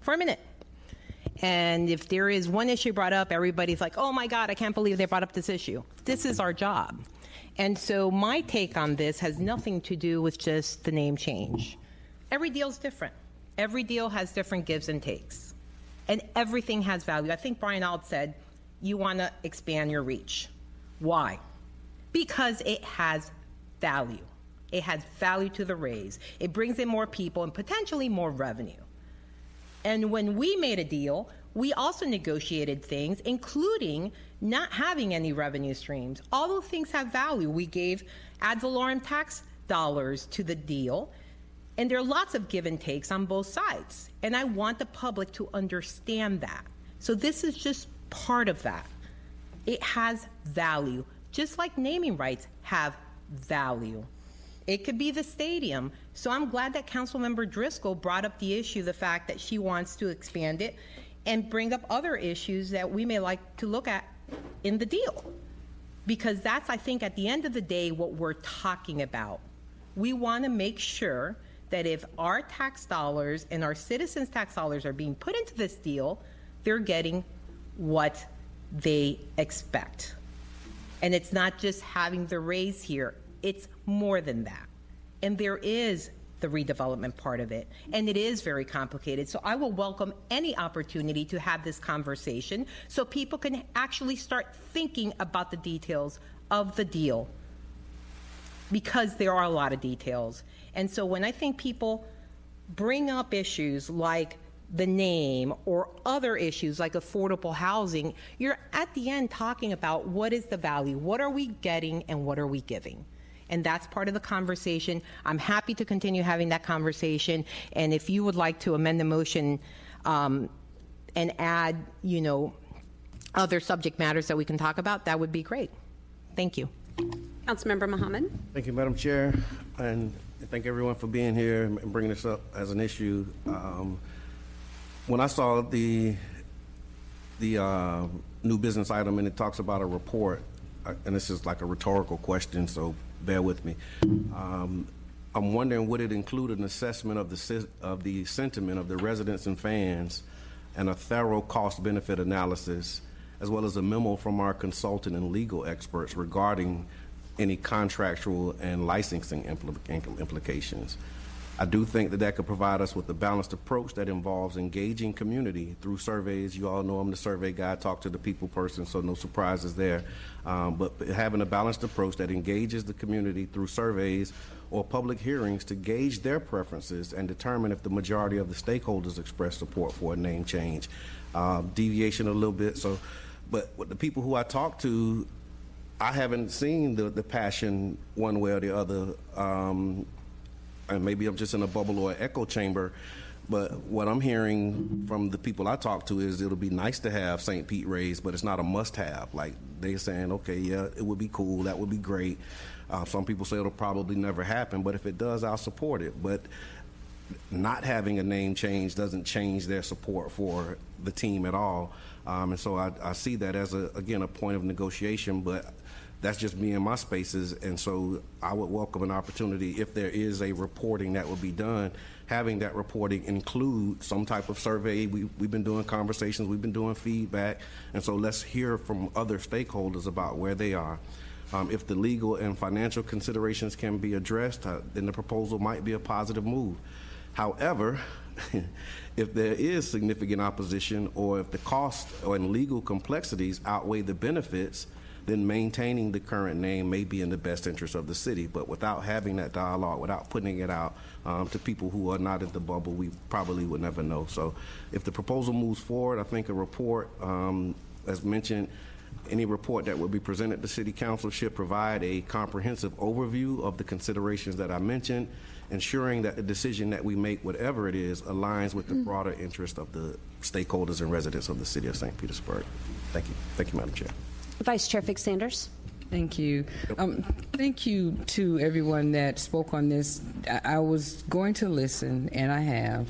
S16: And if there is one issue brought up, everybody's like, oh my God, I can't believe they brought up this issue. This is our job. And so my take on this has nothing to do with just the name change. Every deal's different. Every deal has different gives and takes. And everything has value. I think Brian Auld said, you want to expand your reach. Why? Because it has value. It has value to the Rays. It brings in more people and potentially more revenue. And when we made a deal, we also negotiated things, including not having any revenue streams. All those things have value. We gave ad valorem tax dollars to the deal, and there are lots of give and takes on both sides. And I want the public to understand that. So this is just part of that. It has value, just like naming rights have value. It could be the stadium. So I'm glad that Councilmember Driscoll brought up the issue, the fact that she wants to expand it and bring up other issues that we may like to look at in the deal. Because that's, I think, at the end of the day, what we're talking about. We want to make sure that if our tax dollars and our citizens' tax dollars are being put into this deal, they're getting what they expect. And it's not just having the Rays here. It's more than that. And there is the redevelopment part of it. And it is very complicated. So I will welcome any opportunity to have this conversation so people can actually start thinking about the details of the deal, because there are a lot of details. And so when I think people bring up issues like the name or other issues like affordable housing, you're at the end talking about what is the value, what are we getting, and what are we giving. And that's part of the conversation. I'm happy to continue having that conversation. And if you would like to amend the motion and add, other subject matters that we can talk about, that would be great. Thank you.
S1: Councilmember Mohammed.
S17: Thank you, Madam Chair, and thank everyone for being here and bringing this up as an issue. When I saw the new business item and it talks about a report, and this is like a rhetorical question, so bear with me. I'm wondering, would it include an assessment of the sentiment of the residents and fans and a thorough cost-benefit analysis, as well as a memo from our consultant and legal experts regarding any contractual and licensing implications? I do think that could provide us with a balanced approach that involves engaging community through surveys. You all know I'm the survey guy, talk to the people person, so no surprises there. But having a balanced approach that engages the community through surveys or public hearings to gauge their preferences and determine if the majority of the stakeholders express support for a name change. Deviation a little bit, but with the people who I talk to, I haven't seen the passion one way or the other. And maybe I'm just in a bubble or an echo chamber, but what I'm hearing from the people I talk to is it'll be nice to have St. Pete raised, but it's not a must-have. Like, they're saying, okay, yeah, it would be cool, that would be great. Some people say it'll probably never happen, but if it does, I'll support it. But not having a name change doesn't change their support for the team at all. And so I see that as, again, a point of negotiation, but that's just me in my spaces, and so I would welcome an opportunity if there is a reporting that would be done, having that reporting include some type of survey. We've been doing conversations, we've been doing feedback, and so let's hear from other stakeholders about where they are. If the legal and financial considerations can be addressed, then the proposal might be a positive move. However, if there is significant opposition or if the cost and legal complexities outweigh the benefits, then maintaining the current name may be in the best interest of the city. But without having that dialogue, without putting it out to people who are not in the bubble, we probably would never know. So if the proposal moves forward, I think a report, as mentioned, any report that will be presented to City Council should provide a comprehensive overview of the considerations that I mentioned, ensuring that the decision that we make, whatever it is, aligns with the broader interest of the stakeholders and residents of the city of St. Petersburg. Thank you. Thank you, Madam Chair.
S1: Vice Chair Fix-Sanders.
S18: Thank you. Thank you to everyone that spoke on this. I was going to listen, and I have.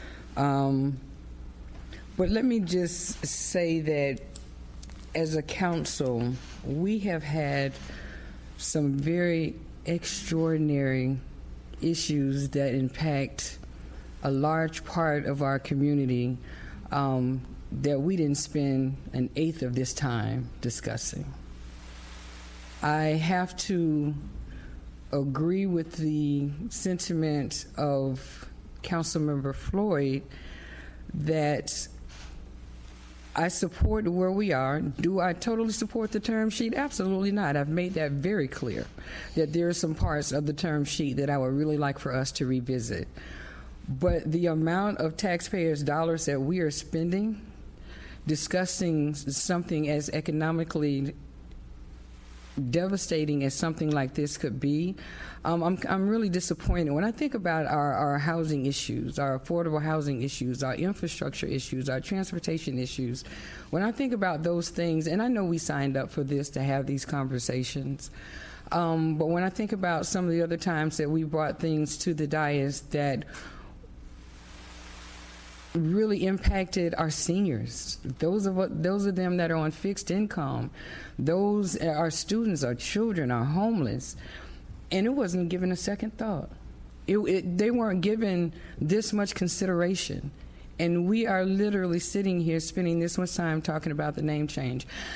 S18: But let me just say that as a council, we have had some very extraordinary issues that impact a large part of our community that we didn't spend an eighth of this time discussing. I have to agree with the sentiment of Councilmember Floyd that I support where we are. Do I totally support the term sheet? Absolutely not. I've made that very clear, that there are some parts of the term sheet that I would really like for us to revisit. But the amount of taxpayers' dollars that we are spending discussing something as economically devastating as something like this could be, I'm really disappointed. When I think about our housing issues, our affordable housing issues, our infrastructure issues, our transportation issues, when I think about those things, and I know we signed up for this to have these conversations, but when I think about some of the other times that we brought things to the dais that really impacted our seniors. Those of them that are on fixed income. Those are students, our children, our homeless. And it wasn't given a second thought. They weren't given this much consideration. And we are literally sitting here spending this much time talking about the name change.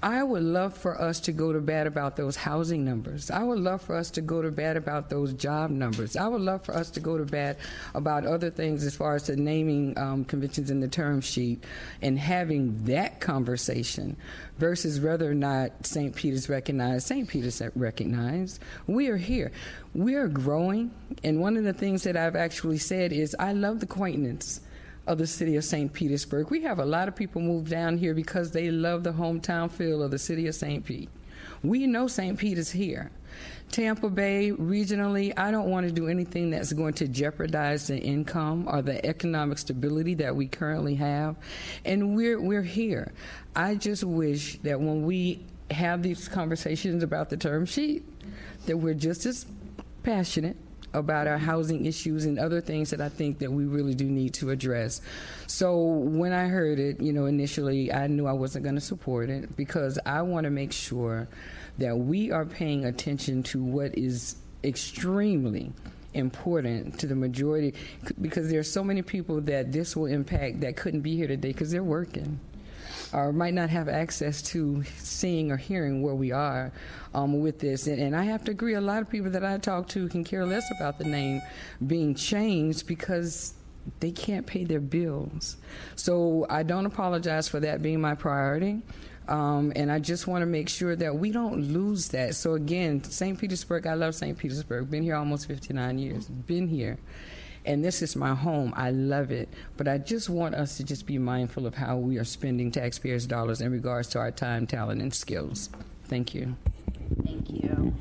S18: I would love for us to go to bat about those housing numbers. I would love for us to go to bat about those job numbers. I would love for us to go to bat about other things as far as the naming conventions in the term sheet and having that conversation versus whether or not St. Peter's recognized. St. Peter's recognized. We are here. We are growing, and one of the things that I've actually said is I love the quaintness of the city of St. Petersburg. We have a lot of people move down here because they love the hometown feel of the city of St. Pete. We know St. Pete is here. Tampa Bay, regionally, I don't want to do anything that's going to jeopardize the income or the economic stability that we currently have. And we're here. I just wish that when we have these conversations about the term sheet, that we're just as passionate about our housing issues and other things that I think that we really do need to address. So when I heard it, initially I knew I wasn't going to support it because I want to make sure that we are paying attention to what is extremely important to the majority, because there are so many people that this will impact that couldn't be here today because they're working or might not have access to seeing or hearing where we are with this. And I have to agree, a lot of people that I talk to can care less about the name being changed because they can't pay their bills. So I don't apologize for that being my priority. And I just want to make sure that we don't lose that. So again, St. Petersburg, I love St. Petersburg. Been here almost 59 years. Been here. And this is my home. I love it. But I just want us to just be mindful of how we are spending taxpayers' dollars in regards to our time, talent, and skills. Thank you.
S1: Thank you.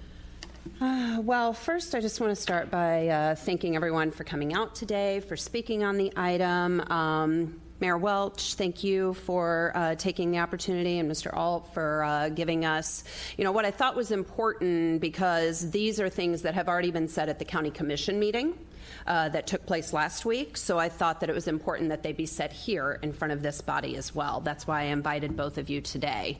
S1: Well, first, I just want to start by thanking everyone for coming out today, for speaking on the item. Mayor Welch, thank you for taking the opportunity, and Mr. Alt for giving us, what I thought was important, because these are things that have already been said at the County Commission meeting that took place last week. So I thought that it was important that they be said here in front of this body as well. That's why I invited both of you today.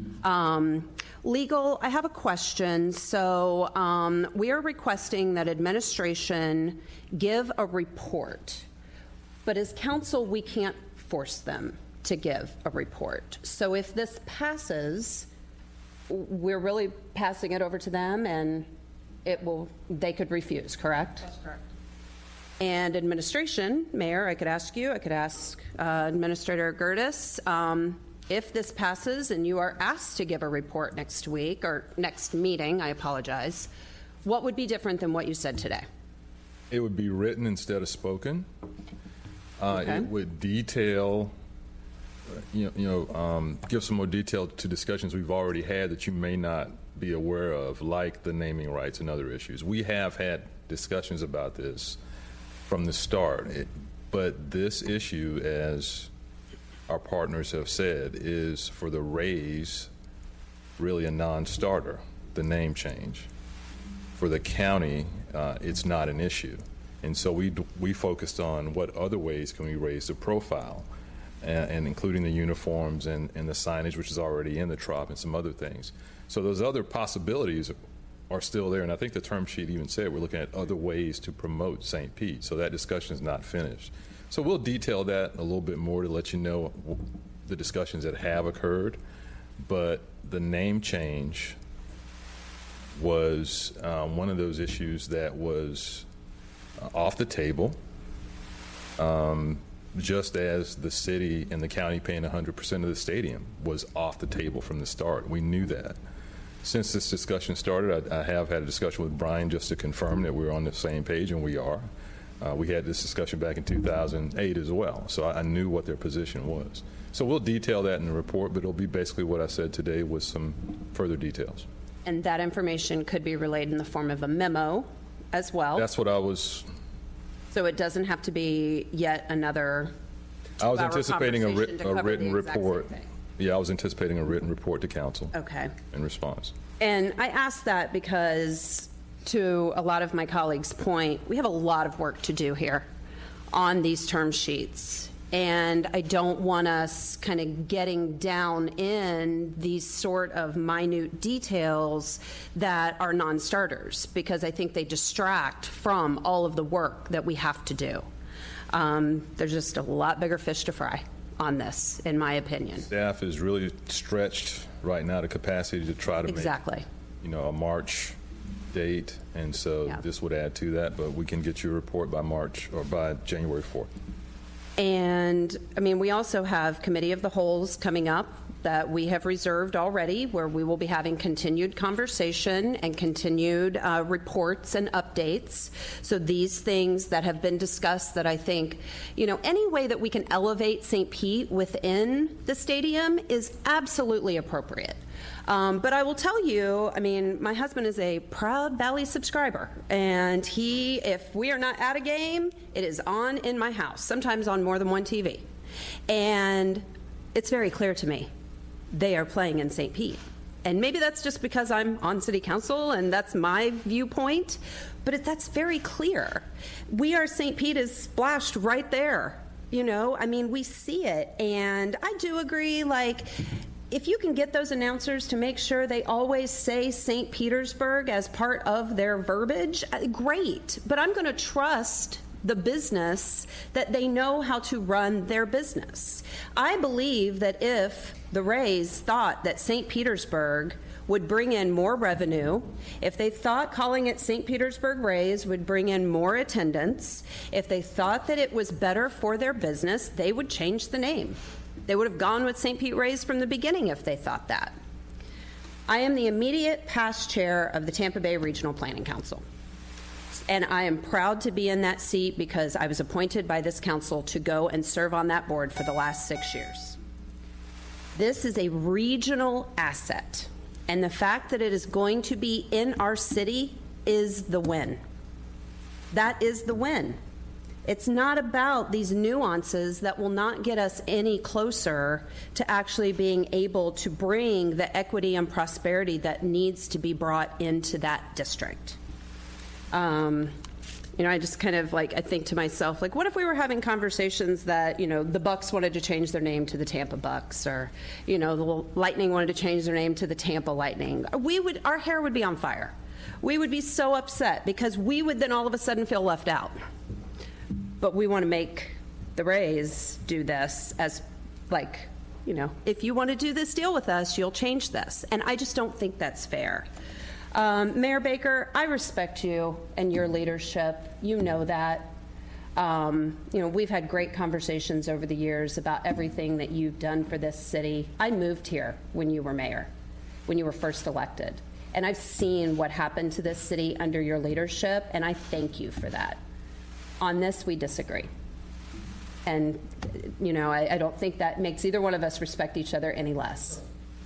S1: Legal, I have a question. So we are requesting that administration give a report, but as council, we can't force them to give a report. So if this passes, we're really passing it over to them, and they could refuse, correct?
S12: That's correct.
S1: And administration, Mayor, I could ask Administrator Gertis, if this passes and you are asked to give a report next week, or next meeting, I apologize, what would be different than what you said today?
S3: It would be written instead of spoken.
S1: Okay.
S3: It would detail, give some more detail to discussions we've already had that you may not be aware of, like the naming rights and other issues. We have had discussions about this from the start, but this issue, as our partners have said, is for the raise really a non-starter, the name change. For the county, it's not an issue. And so we focused on what other ways can we raise the profile, and including the uniforms and the signage, which is already in the TROP, and some other things. So those other possibilities are still there. And I think the term sheet even said we're looking at other ways to promote St. Pete. So that discussion is not finished. So we'll detail that a little bit more to let you know the discussions that have occurred. But the name change was one of those issues that was off the table, just as the city and the county paying 100% of the stadium was off the table from the start. We knew that. Since this discussion started, I have had a discussion with Brian just to confirm that we're on the same page, and we are. We had this discussion back in 2008 as well, so I knew what their position was. So we'll detail that in the report, but it'll be basically what I said today with some further details.
S1: And that information could be relayed in the form of a memo as well.
S3: That's what I was.
S1: So it doesn't have to be yet another.
S3: I was anticipating a
S1: conversation
S3: written
S1: the exact
S3: report.
S1: same thing.
S3: Yeah, I was anticipating a written report to council.
S1: Okay.
S3: In response.
S1: And I ask that because, to a lot of my colleagues' point, we have a lot of work to do here on these term sheets. And I don't want us kind of getting down in these sort of minute details that are non-starters, because I think they distract from all of the work that we have to do. There's just a lot bigger fish to fry. on this, in my opinion.
S3: Staff is really stretched right now to capacity to try to
S1: Exactly.
S3: make, a March date, and so this would add to that, but we can get you a report by March or by January 4th.
S1: And, we also have Committee of the Wholes coming up that we have reserved already, where we will be having continued conversation and continued reports and updates. So these things that have been discussed that I think, any way that we can elevate St. Pete within the stadium is absolutely appropriate. But I will tell you, my husband is a proud Valley subscriber, and if we are not at a game, it is on in my house, sometimes on more than one TV. And it's very clear to me, they are playing in St. Pete. And maybe that's just because I'm on city council and that's my viewpoint, but that's very clear. We Are St. Pete is splashed right there. We see it. And I do agree, if you can get those announcers to make sure they always say St. Petersburg as part of their verbiage, great. But I'm going to trust the business that they know how to run their business. I believe that if the Rays thought that St. Petersburg would bring in more revenue, if they thought calling it St. Petersburg Rays would bring in more attendance, if they thought that it was better for their business, they would change the name. They would have gone with St. Pete Rays from the beginning if they thought that. I am the immediate past chair of the Tampa Bay Regional Planning Council. And I am proud to be in that seat because I was appointed by this council to go and serve on that board for the last 6 years. This is a regional asset, and the fact that it is going to be in our city is the win. That is the win. It's not about these nuances that will not get us any closer to actually being able to bring the equity and prosperity that needs to be brought into that district. I just kind of I think to myself, what if we were having conversations that, the Bucks wanted to change their name to the Tampa Bucks, or, the Lightning wanted to change their name to the Tampa Lightning. Our hair would be on fire. We would be so upset because we would then all of a sudden feel left out. But we want to make the Rays do this as if you want to do this deal with us, you'll change this. And I just don't think that's fair. Mayor Baker, I respect you and your leadership. You know that. We've had great conversations over the years about everything that you've done for this city. I moved here when you were mayor, when you were first elected. And I've seen what happened to this city under your leadership, and I thank you for that. On this, we disagree. And, I don't think that makes either one of us respect each other any less.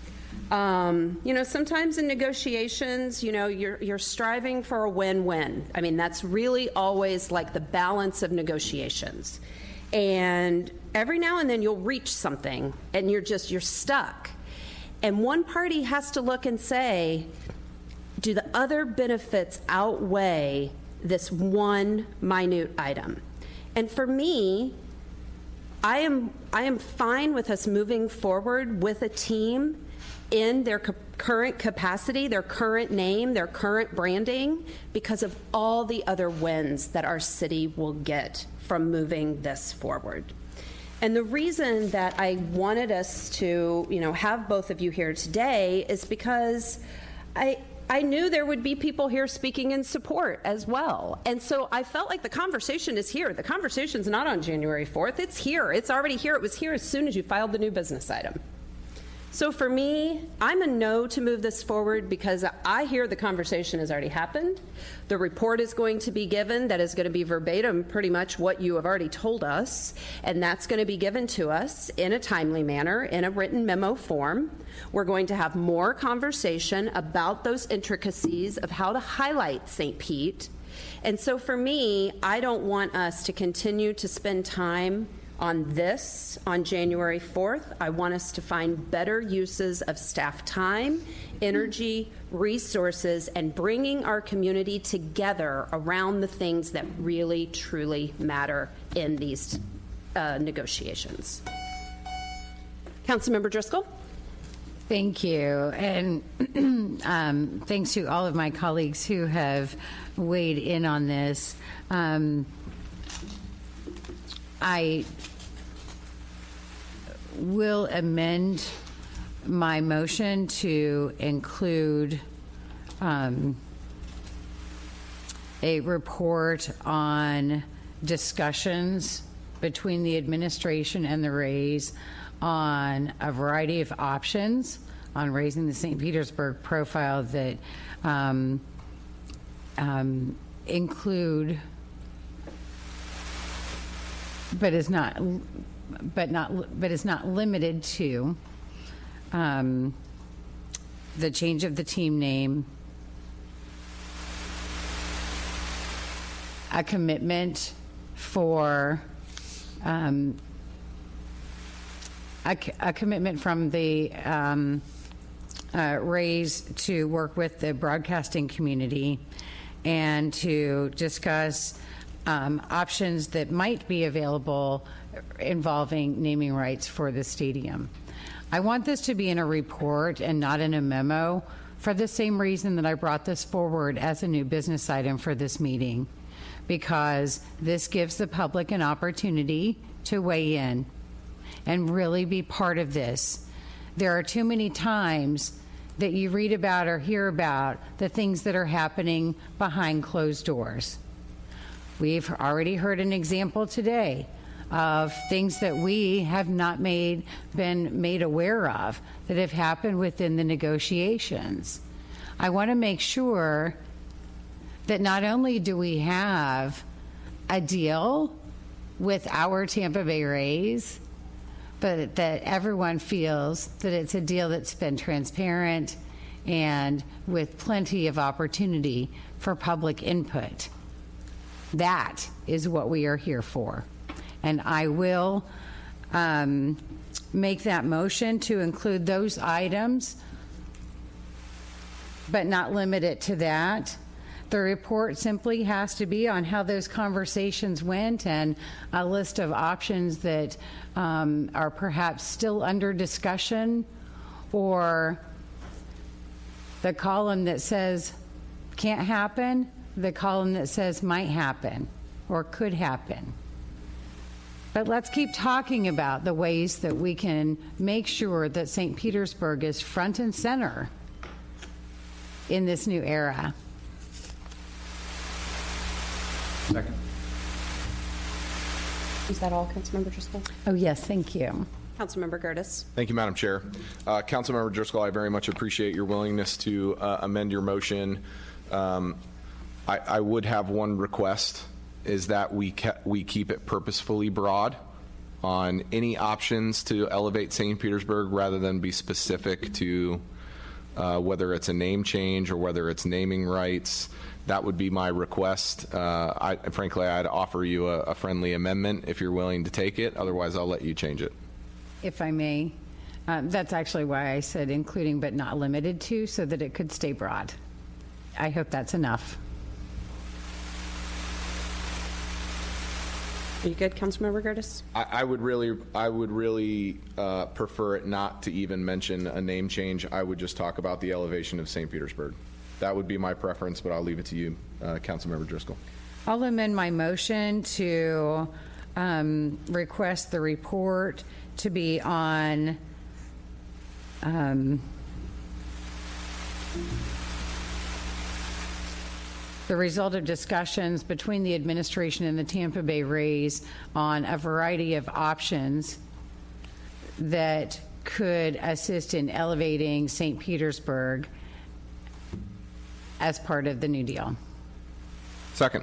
S1: Sometimes in negotiations, you're striving for a win-win. That's really always the balance of negotiations. And every now and then you'll reach something and you're stuck. And one party has to look and say, do the other benefits outweigh this one minute item? And for me, I am fine with us moving forward with a team in their current capacity, their current name, their current branding, because of all the other wins that our city will get from moving this forward. And the reason that I wanted us to, have both of you here today is because I knew there would be people here speaking in support as well. And so I felt like the conversation is here. The conversation's not on January 4th. It's here. It's already here. It was here as soon as you filed the new business item. So for me, I'm a no to move this forward because I hear the conversation has already happened. The report is going to be given that is going to be verbatim pretty much what you have already told us, and that's going to be given to us in a timely manner, in a written memo form. We're going to have more conversation about those intricacies of how to highlight St. Pete. And so for me, I don't want us to continue to spend time on this on January 4th. I want us to find better uses of staff time, energy, resources, and bringing our community together around the things that really, truly matter in these negotiations. Councilmember Driscoll.
S2: Thank you. And thanks to all of my colleagues who have weighed in on this. will amend my motion to include a report on discussions between the administration and the Rays on a variety of options on raising the St. Petersburg profile that include, but is not limited to the change of the team name, a commitment for a commitment from the Rays to work with the broadcasting community and to discuss options that might be available involving naming rights for the stadium. I want this to be in a report and not in a memo for the same reason that I brought this forward as a new business item for this meeting, because this gives the public an opportunity to weigh in and really be part of this. There are too many times that you read about or hear about the things that are happening behind closed doors. We've already heard an example today of things that we have not been made aware of that have happened within the negotiations. I want to make sure that not only do we have a deal with our Tampa Bay Rays, but that everyone feels that it's a deal that's been transparent and with plenty of opportunity for public input. That is what we are here for. And I will make that motion to include those items, but not limit it to that. The report simply has to be on how those conversations went and a list of options that are perhaps still under discussion, or the column that says can't happen, the column that says might happen or could happen. But let's keep talking about the ways that we can make sure that St. Petersburg is front and center in this new era.
S15: Second.
S1: Is that all, Councilmember Driscoll?
S2: Oh, yes, thank you.
S1: Councilmember Gertis.
S15: Thank you, Madam Chair. Councilmember Driscoll, I very much appreciate your willingness to amend your motion. I would have one request, is that we keep it purposefully broad on any options to elevate St. Petersburg rather than be specific to whether it's a name change or whether it's naming rights. That would be my request. Frankly, I'd offer you a friendly amendment if you're willing to take it. Otherwise, I'll let you change it.
S2: If I may, that's actually why I said including but not limited to, so that it could stay broad. I hope that's enough.
S1: Are you good, Councilmember Gertis?
S15: I would really prefer it not to even mention a name change. I would just talk about the elevation of St. Petersburg. That would be my preference, but I'll leave it to you, Councilmember Driscoll.
S2: I'll amend my motion to request the report to be on the result of discussions between the administration and the Tampa Bay Rays on a variety of options that could assist in elevating St. Petersburg as part of the New Deal.
S15: Second.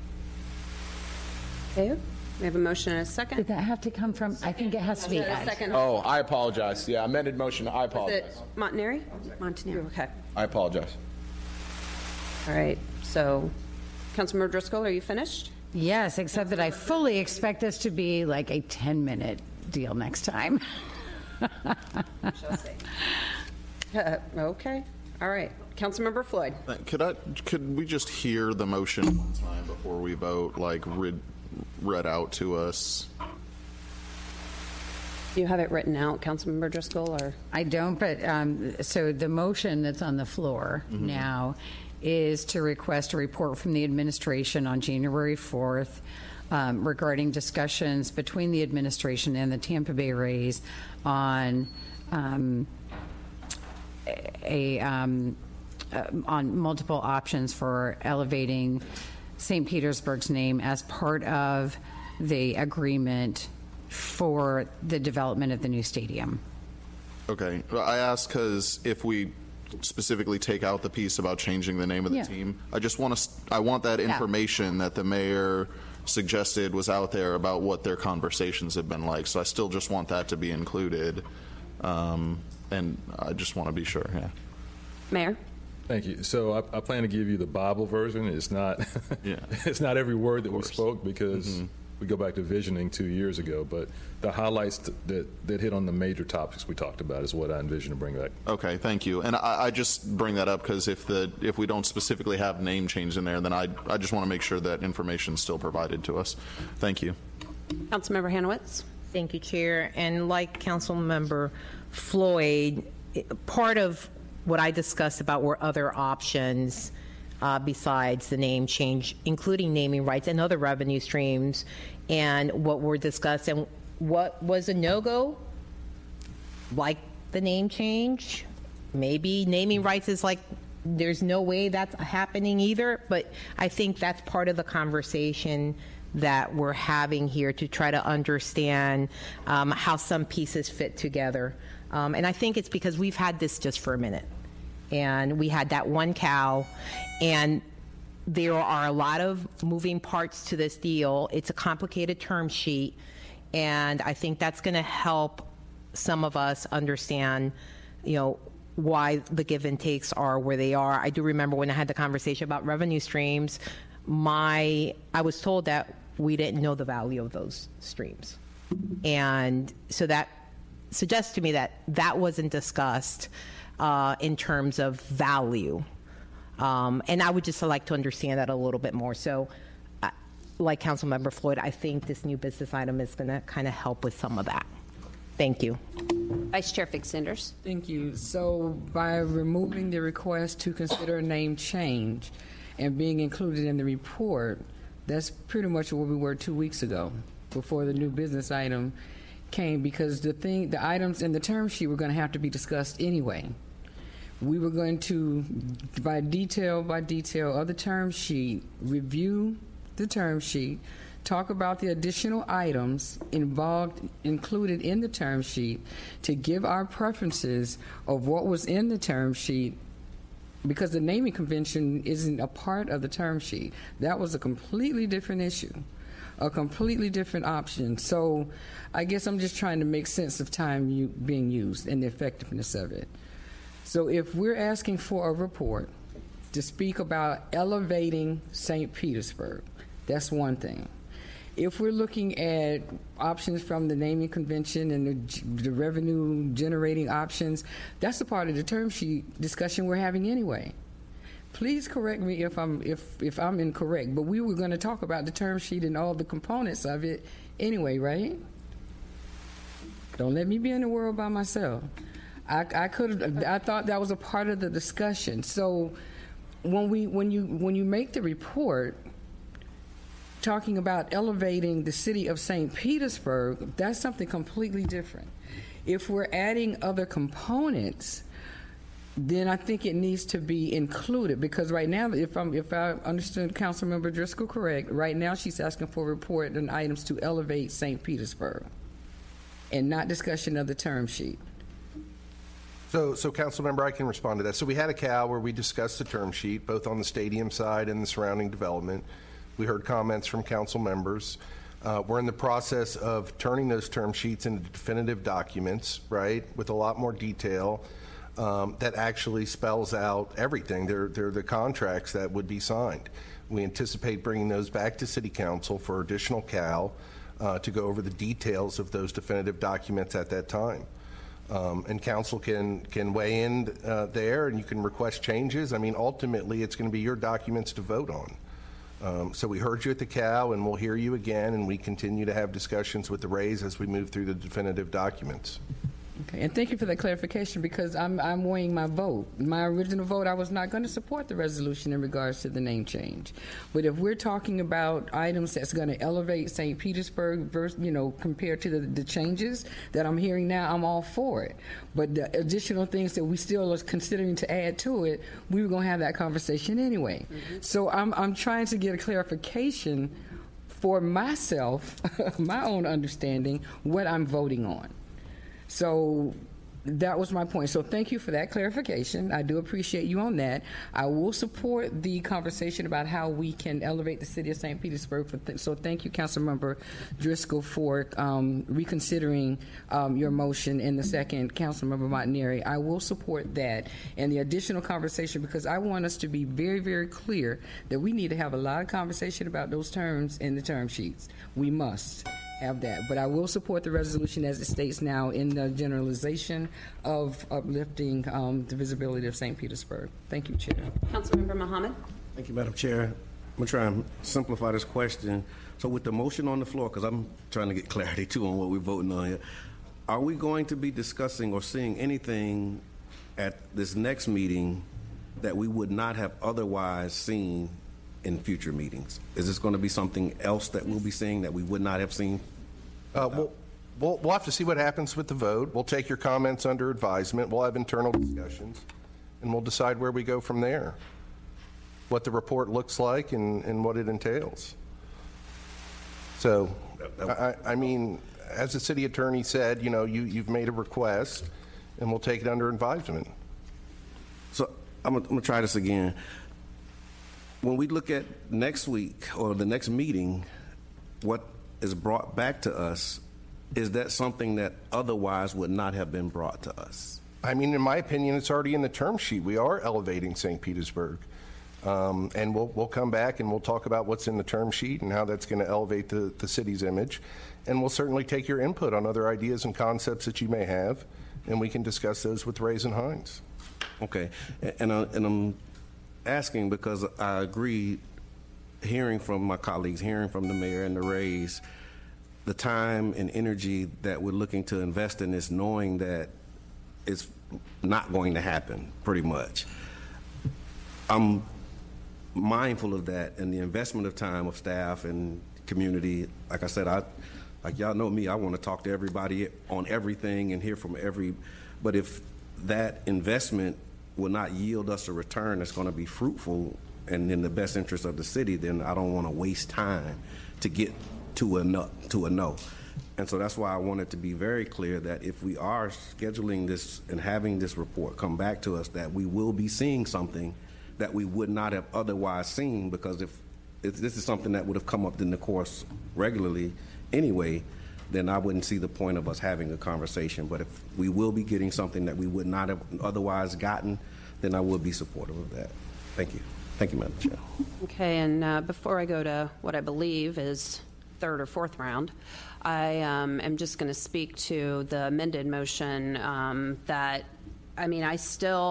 S1: Okay. We have a motion and a second.
S2: Did that have to come from? I think it has to be
S1: a second.
S15: Oh, I apologize. Yeah, amended motion. I
S1: Is
S15: apologize.
S1: it Montanari? Montanari, okay.
S15: I apologize.
S1: All right. So, Councilmember Driscoll, are you finished?
S2: Yes, except that I fully expect this to be like a 10-minute deal next time.
S1: Shall see. Okay. All right. Councilmember Floyd.
S13: Could we just hear the motion one time before we vote, like read out to us?
S1: Do you have it written out, Councilmember Driscoll, or?
S2: I don't, but so the motion that's on the floor now is to request a report from the administration on January 4th regarding discussions between the administration and the Tampa Bay Rays on on multiple options for elevating St. Petersburg's name as part of the agreement for the development of the new stadium.
S13: Okay. I asked because if we specifically take out the piece about changing the name of the
S2: Yeah.
S13: team, I want that information that the mayor suggested was out there about what their conversations have been like. So I still just want that to be included. And I just want to be sure. Yeah.
S1: Mayor?
S3: Thank you. So I plan to give you the Bible version. It's not, it's not every word that we spoke because we go back to visioning 2 years ago. But the highlights that hit on the major topics we talked about is what I envision to bring back.
S13: Okay, thank you. And I just bring that up because if we don't specifically have name change in there, then I just want to make sure that information is still provided to us. Thank you.
S1: Councilmember Hanowitz?
S16: Thank you, Chair. And like Councilmember Floyd, part of what I discussed about were other options besides the name change, including naming rights and other revenue streams, and what were discussed. And what was a no-go? Like the name change? Maybe naming rights is like, there's no way that's happening either, but I think that's part of the conversation that we're having here to try to understand how some pieces fit together. And I think it's because we've had this just for a minute. And we had that one cow, and there are a lot of moving parts to this deal. It's a complicated term sheet, and I think that's going to help some of us understand, why the give and takes are where they are. I do remember when I had the conversation about revenue streams, I was told that we didn't know the value of those streams. And so that suggests to me that that wasn't discussed in terms of value. And I would just like to understand that a little bit more. So, like Councilmember Floyd, I think this new business item is going to kind of help with some of that. Thank you.
S1: Vice Chair Fix-Sanders.
S18: Thank you. So by removing the request to consider a name change and being included in the report, that's pretty much where we were 2 weeks ago before the new business item came, because the items in the term sheet were going to have to be discussed anyway. We were going to, by detail of the term sheet, review the term sheet, talk about the additional items included in the term sheet to give our preferences of what was in the term sheet, because the naming convention isn't a part of the term sheet. That was a completely different issue, a completely different option. So I guess I'm just trying to make sense of time being used and the effectiveness of it. So if we're asking for a report to speak about elevating St. Petersburg, that's one thing. If we're looking at options from the naming convention and the revenue generating options, that's a part of the term sheet discussion we're having anyway. Please correct me if I'm incorrect, but we were going to talk about the term sheet and all the components of it anyway, right? Don't let me be in the world by myself. I thought that was a part of the discussion. So when you make the report talking about elevating the city of St. Petersburg, that's something completely different. If we're adding other components, then I think it needs to be included, because right now, if I understood Councilmember Driscoll correct, right now she's asking for a report on items to elevate St. Petersburg and not discussion of the term sheet.
S19: So Councilmember, I can respond to that. So we had a CAL where we discussed the term sheet, both on the stadium side and the surrounding development. We heard comments from council members. We're in the process of turning those term sheets into definitive documents, right, with a lot more detail that actually spells out everything. They're the contracts that would be signed. We anticipate bringing those back to City Council for additional CAL to go over the details of those definitive documents at that time. And council can weigh in there, and you can request changes. I mean, ultimately, it's going to be your documents to vote on. So we heard you at the CAL, and we'll hear you again, and we continue to have discussions with the Rays as we move through the definitive documents.
S18: Okay, and thank you for that clarification, because I'm weighing my vote. My original vote, I was not going to support the resolution in regards to the name change. But if we're talking about items that's going to elevate St. Petersburg, versus, compared to the changes that I'm hearing now, I'm all for it. But the additional things that we still are considering to add to it, we were going to have that conversation anyway. So I'm trying to get a clarification for myself, my own understanding, what I'm voting on. So that was my point. So thank you for that clarification. I do appreciate you on that. I will support the conversation about how we can elevate the city of St. Petersburg. So thank you, Councilmember Driscoll, for reconsidering your motion in the second. Councilmember Montanari, I will support that and the additional conversation, because I want us to be very, very clear that we need to have a lot of conversation about those terms in the term sheets. We must have that. But I will support the resolution as it states now in the generalization of uplifting the visibility of St. Petersburg. Thank you, Chair.
S1: Councilmember Mohammed.
S17: Thank you, Madam Chair. I'm going to try and simplify this question. So with the motion on the floor, because I'm trying to get clarity too on what we're voting on here, are we going to be discussing or seeing anything at this next meeting that we would not have otherwise seen in future meetings? Is this going to be something else that we'll be seeing that we would not have seen?
S19: We'll have to see what happens with the vote. We'll take your comments under advisement. We'll have internal discussions, and we'll decide where we go from there, what the report looks like and what it entails. So, I mean, as the city attorney said, you've made a request, and we'll take it under advisement.
S17: So I'm going to try this again. When we look at next week or the next meeting, what is brought back to us, is that something that otherwise would not have been brought to us?
S19: I mean, in my opinion, it's already in the term sheet. We are elevating St. Petersburg. And we'll come back and we'll talk about what's in the term sheet and how that's going to elevate the city's image. And we'll certainly take your input on other ideas and concepts that you may have, and we can discuss those with Rays and Hines.
S17: Okay. And I'm asking because I agree, hearing from my colleagues, hearing from the mayor and the Rays, the time and energy that we're looking to invest in this, knowing that it's not going to happen, pretty much. I'm mindful of that and the investment of time of staff and community. Like I said, like y'all know me, I want to talk to everybody on everything and hear from but if that investment will not yield us a return that's going to be fruitful and in the best interest of the city, then I don't want to waste time to get to a no. And so that's why I wanted to be very clear that if we are scheduling this and having this report come back to us, that we will be seeing something that we would not have otherwise seen, because if this is something that would have come up in the course regularly anyway, then I wouldn't see the point of us having a conversation. But if we will be getting something that we would not have otherwise gotten, then I will be supportive of that. Thank you. Thank you, Madam Chair.
S1: Okay, and before I go to what I believe is third or fourth round, I am just going to speak to the amended motion that, I mean, I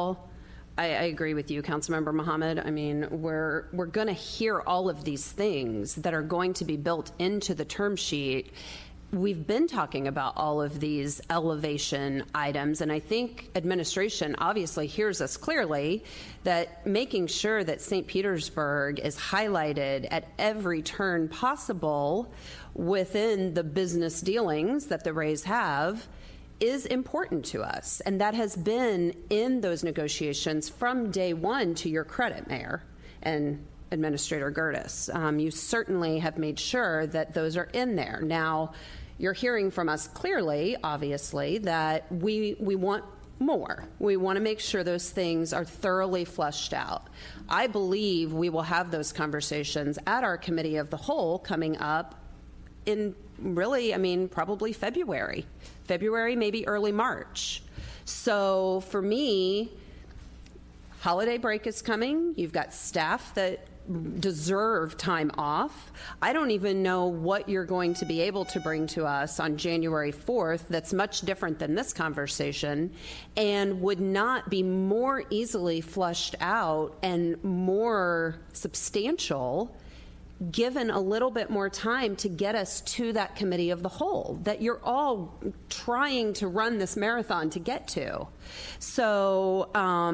S1: agree with you, Councilmember Mohammed. I mean, we're going to hear all of these things that are going to be built into the term sheet. We've been talking about all of these elevation items, and I think administration obviously hears us clearly that making sure that St. Petersburg is highlighted at every turn possible within the business dealings that the Rays have is important to us. And that has been in those negotiations from day one, to your credit, Mayor and Administrator Gertis. You certainly have made sure that those are in there. Now, you're hearing from us clearly, obviously, that we want more. We want to make sure those things are thoroughly fleshed out. I believe we will have those conversations at our committee of the whole coming up in really, I mean, probably February, maybe early March. So for me, holiday break is coming. You've got staff that deserve time off. I don't even know what you're going to be able to bring to us on January 4th that's much different than this conversation and would not be more easily flushed out and more substantial given a little bit more time to get us to that committee of the whole that you're all trying to run this marathon to get to. So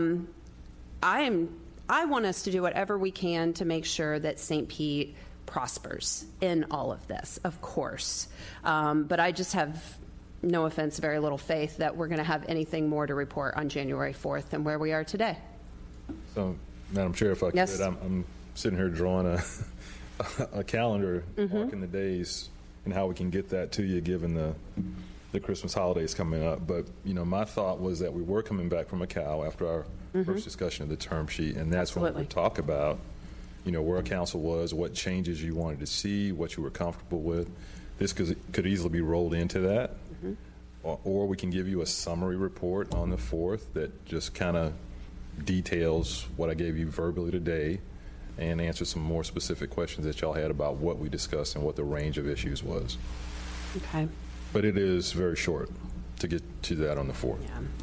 S1: I want us to do whatever we can to make sure that St. Pete prospers in all of this, of course. But I just have, no offense, very little faith that we're going to have anything more to report on January 4th than where we are today.
S3: So, Madam Chair, if I
S1: Yes.
S3: could, I'm sitting here drawing a calendar,
S1: Mm-hmm.
S3: marking the days and how we can get that to you given the Christmas holidays coming up. But, my thought was that we were coming back from Macau after our
S1: Mhm.
S3: first discussion of the term sheet, and that's when
S1: Absolutely.
S3: we talk about, where our council was, what changes you wanted to see, what you were comfortable with. This could easily be rolled into that.
S1: Mhm.
S3: Or we can give you a summary report on the 4th that just kind of details what I gave you verbally today and answer some more specific questions that y'all had about what we discussed and what the range of issues was.
S1: Okay.
S3: But it is very short to get to that on the 4th.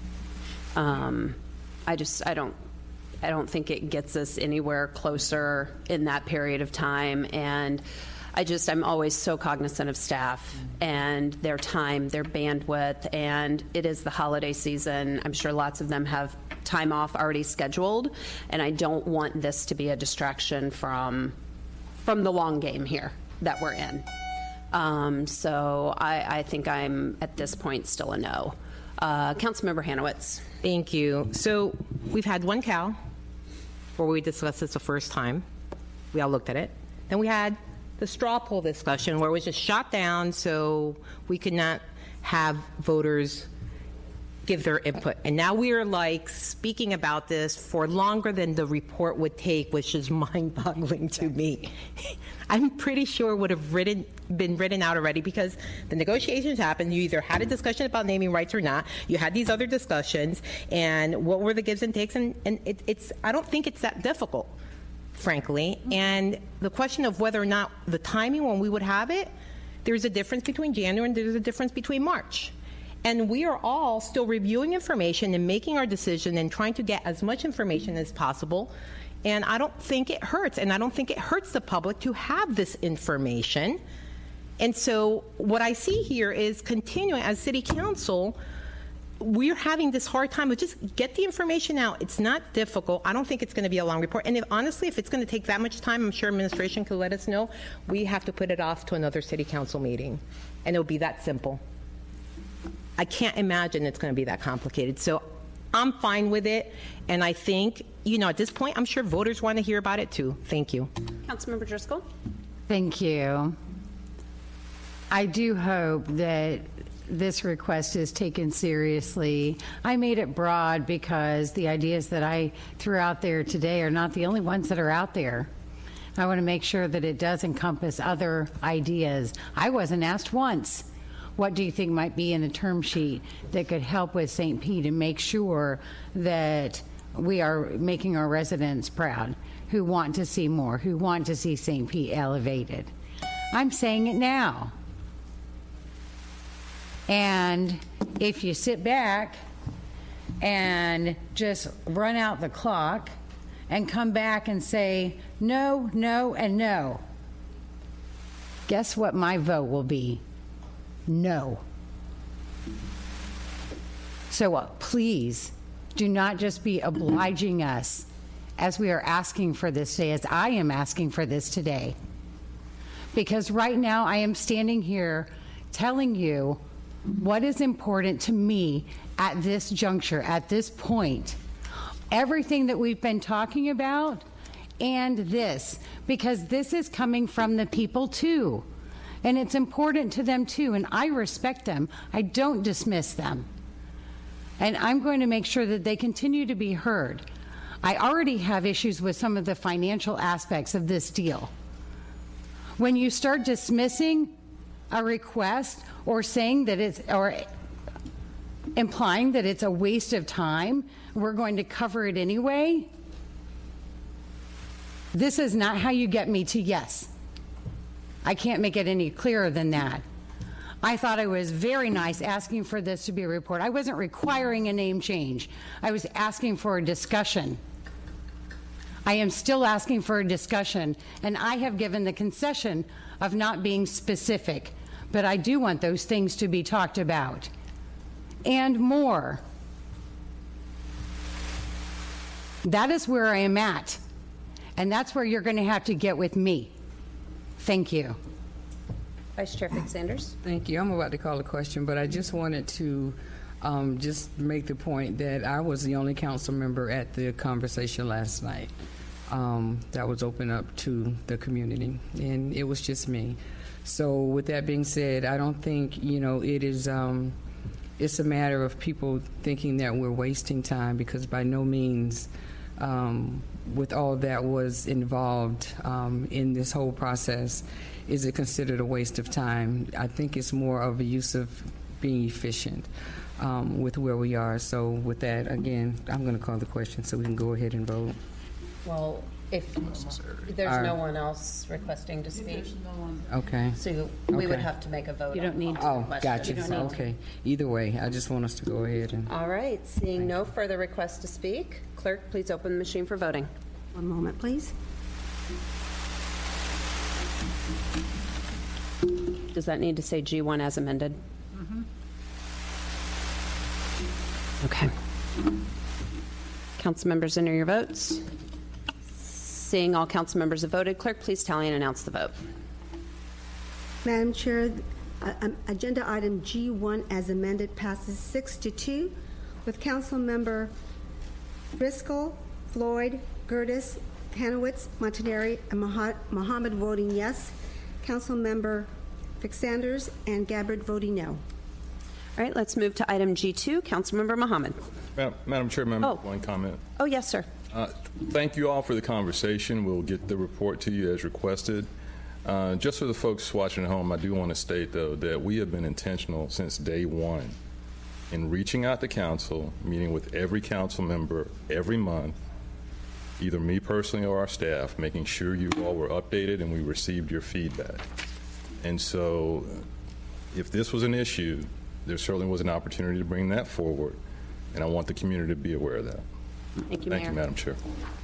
S1: I don't think it gets us anywhere closer in that period of time. And I'm always so cognizant of staff and their time, their bandwidth, and it is the holiday season. I'm sure lots of them have time off already scheduled, and I don't want this to be a distraction from the long game here that we're in. So I think I'm, at this point, still a no. Councilmember Hanowitz.
S16: Thank you. So we've had one cow where we discussed this the first time. We all looked at it. Then we had the straw poll discussion where it was just shot down so we could not have voters give their input. And now we are speaking about this for longer than the report would take, which is mind-boggling to me. I'm pretty sure it would have been written out already because the negotiations happened. You either had a discussion about naming rights or not. You had these other discussions, and what were the gives and takes? And I don't think it's that difficult, frankly. And the question of whether or not the timing when we would have it, there's a difference between January and there's a difference between March. And we are all still reviewing information and making our decision and trying to get as much information as possible. And I don't think it hurts, and I don't think it hurts the public to have this information. And so what I see here is continuing as city council, we're having this hard time of just get the information out. It's not difficult. I don't think it's going to be a long report. And honestly, if it's going to take that much time, I'm sure administration could let us know. We have to put it off to another city council meeting, and it'll be that simple. I can't imagine it's going to be that complicated. So I'm fine with it. And I think, at this point, I'm sure voters want to hear about it too. Thank you.
S1: Councilmember Driscoll.
S2: Thank you. I do hope that this request is taken seriously. I made it broad because the ideas that I threw out there today are not the only ones that are out there. I want to make sure that it does encompass other ideas. I wasn't asked once, what do you think might be in the term sheet that could help with St. Pete and make sure that we are making our residents proud, who want to see more, who want to see St. Pete elevated. I'm saying it now. And if you sit back and just run out the clock and come back and say no, no, and no, guess what my vote will be? No. So please do not just be obliging us as we are asking for this today, as I am asking for this today. Because right now I am standing here telling you what is important to me at this juncture, at this point. Everything that we've been talking about and this, because this is coming from the people too. And it's important to them too, and I respect them. I don't dismiss them. And I'm going to make sure that they continue to be heard. I already have issues with some of the financial aspects of this deal. When you start dismissing a request or saying that it's, or implying that it's a waste of time, we're going to cover it anyway, this is not how you get me to yes. I can't make it any clearer than that. I thought I was very nice asking for this to be a report. I wasn't requiring a name change. I was asking for a discussion. I am still asking for a discussion, and I have given the concession of not being specific, but I do want those things to be talked about. And more. That is where I am at, and that's where you're going to have to get with me. Thank you.
S1: Vice Chair Fix-Sanders.
S18: Thank you. I'm about to call a question, but I just wanted to just make the point that I was the only council member at the conversation last night that was open up to the community, and it was just me. So with that being said, I don't think, it is, it's a matter of people thinking that we're wasting time, because by no means, with all that was involved in this whole process, is it considered a waste of time. I think it's more of a use of being efficient with where we are. So with that, again, I'm going to call the question so we can go ahead and vote.
S1: Well, if there's no one else requesting to speak.
S18: Okay.
S1: So we would
S18: Okay.
S1: have to make a vote.
S2: You don't need to.
S18: Oh,
S1: question.
S18: gotcha.
S1: You don't need to.
S18: Okay. Either way, I just want us to go ahead and.
S1: All right, seeing no further requests to speak, clerk, please open the machine for voting.
S20: One moment, please.
S1: Does that need to say G1 as amended? Okay. Council members, enter your votes. Seeing all council members have voted, clerk, please tally and announce the vote.
S20: Madam Chair, agenda item G1 as amended passes 6-2, with Council Member Driscoll, Floyd, Gertis, Hanowitz, Montanari, and Mohammed voting yes. Council Member Fix-Sanders and Gabbard voting no.
S1: All right, let's move to item G2. Councilmember Mohammed.
S3: Madam Chair, one comment.
S1: Oh, yes, sir.
S3: Thank you all for the conversation. We'll get the report to you as requested. Just for the folks watching at home, I do want to state, though, that we have been intentional since day one in reaching out to council, meeting with every council member every month, either me personally or our staff, making sure you all were updated and we received your feedback. And so if this was an issue, there certainly was an opportunity to bring that forward, and I want the community to be aware of that.
S1: Thank you,
S3: Thank
S1: Mayor.
S3: you, Madam Chair.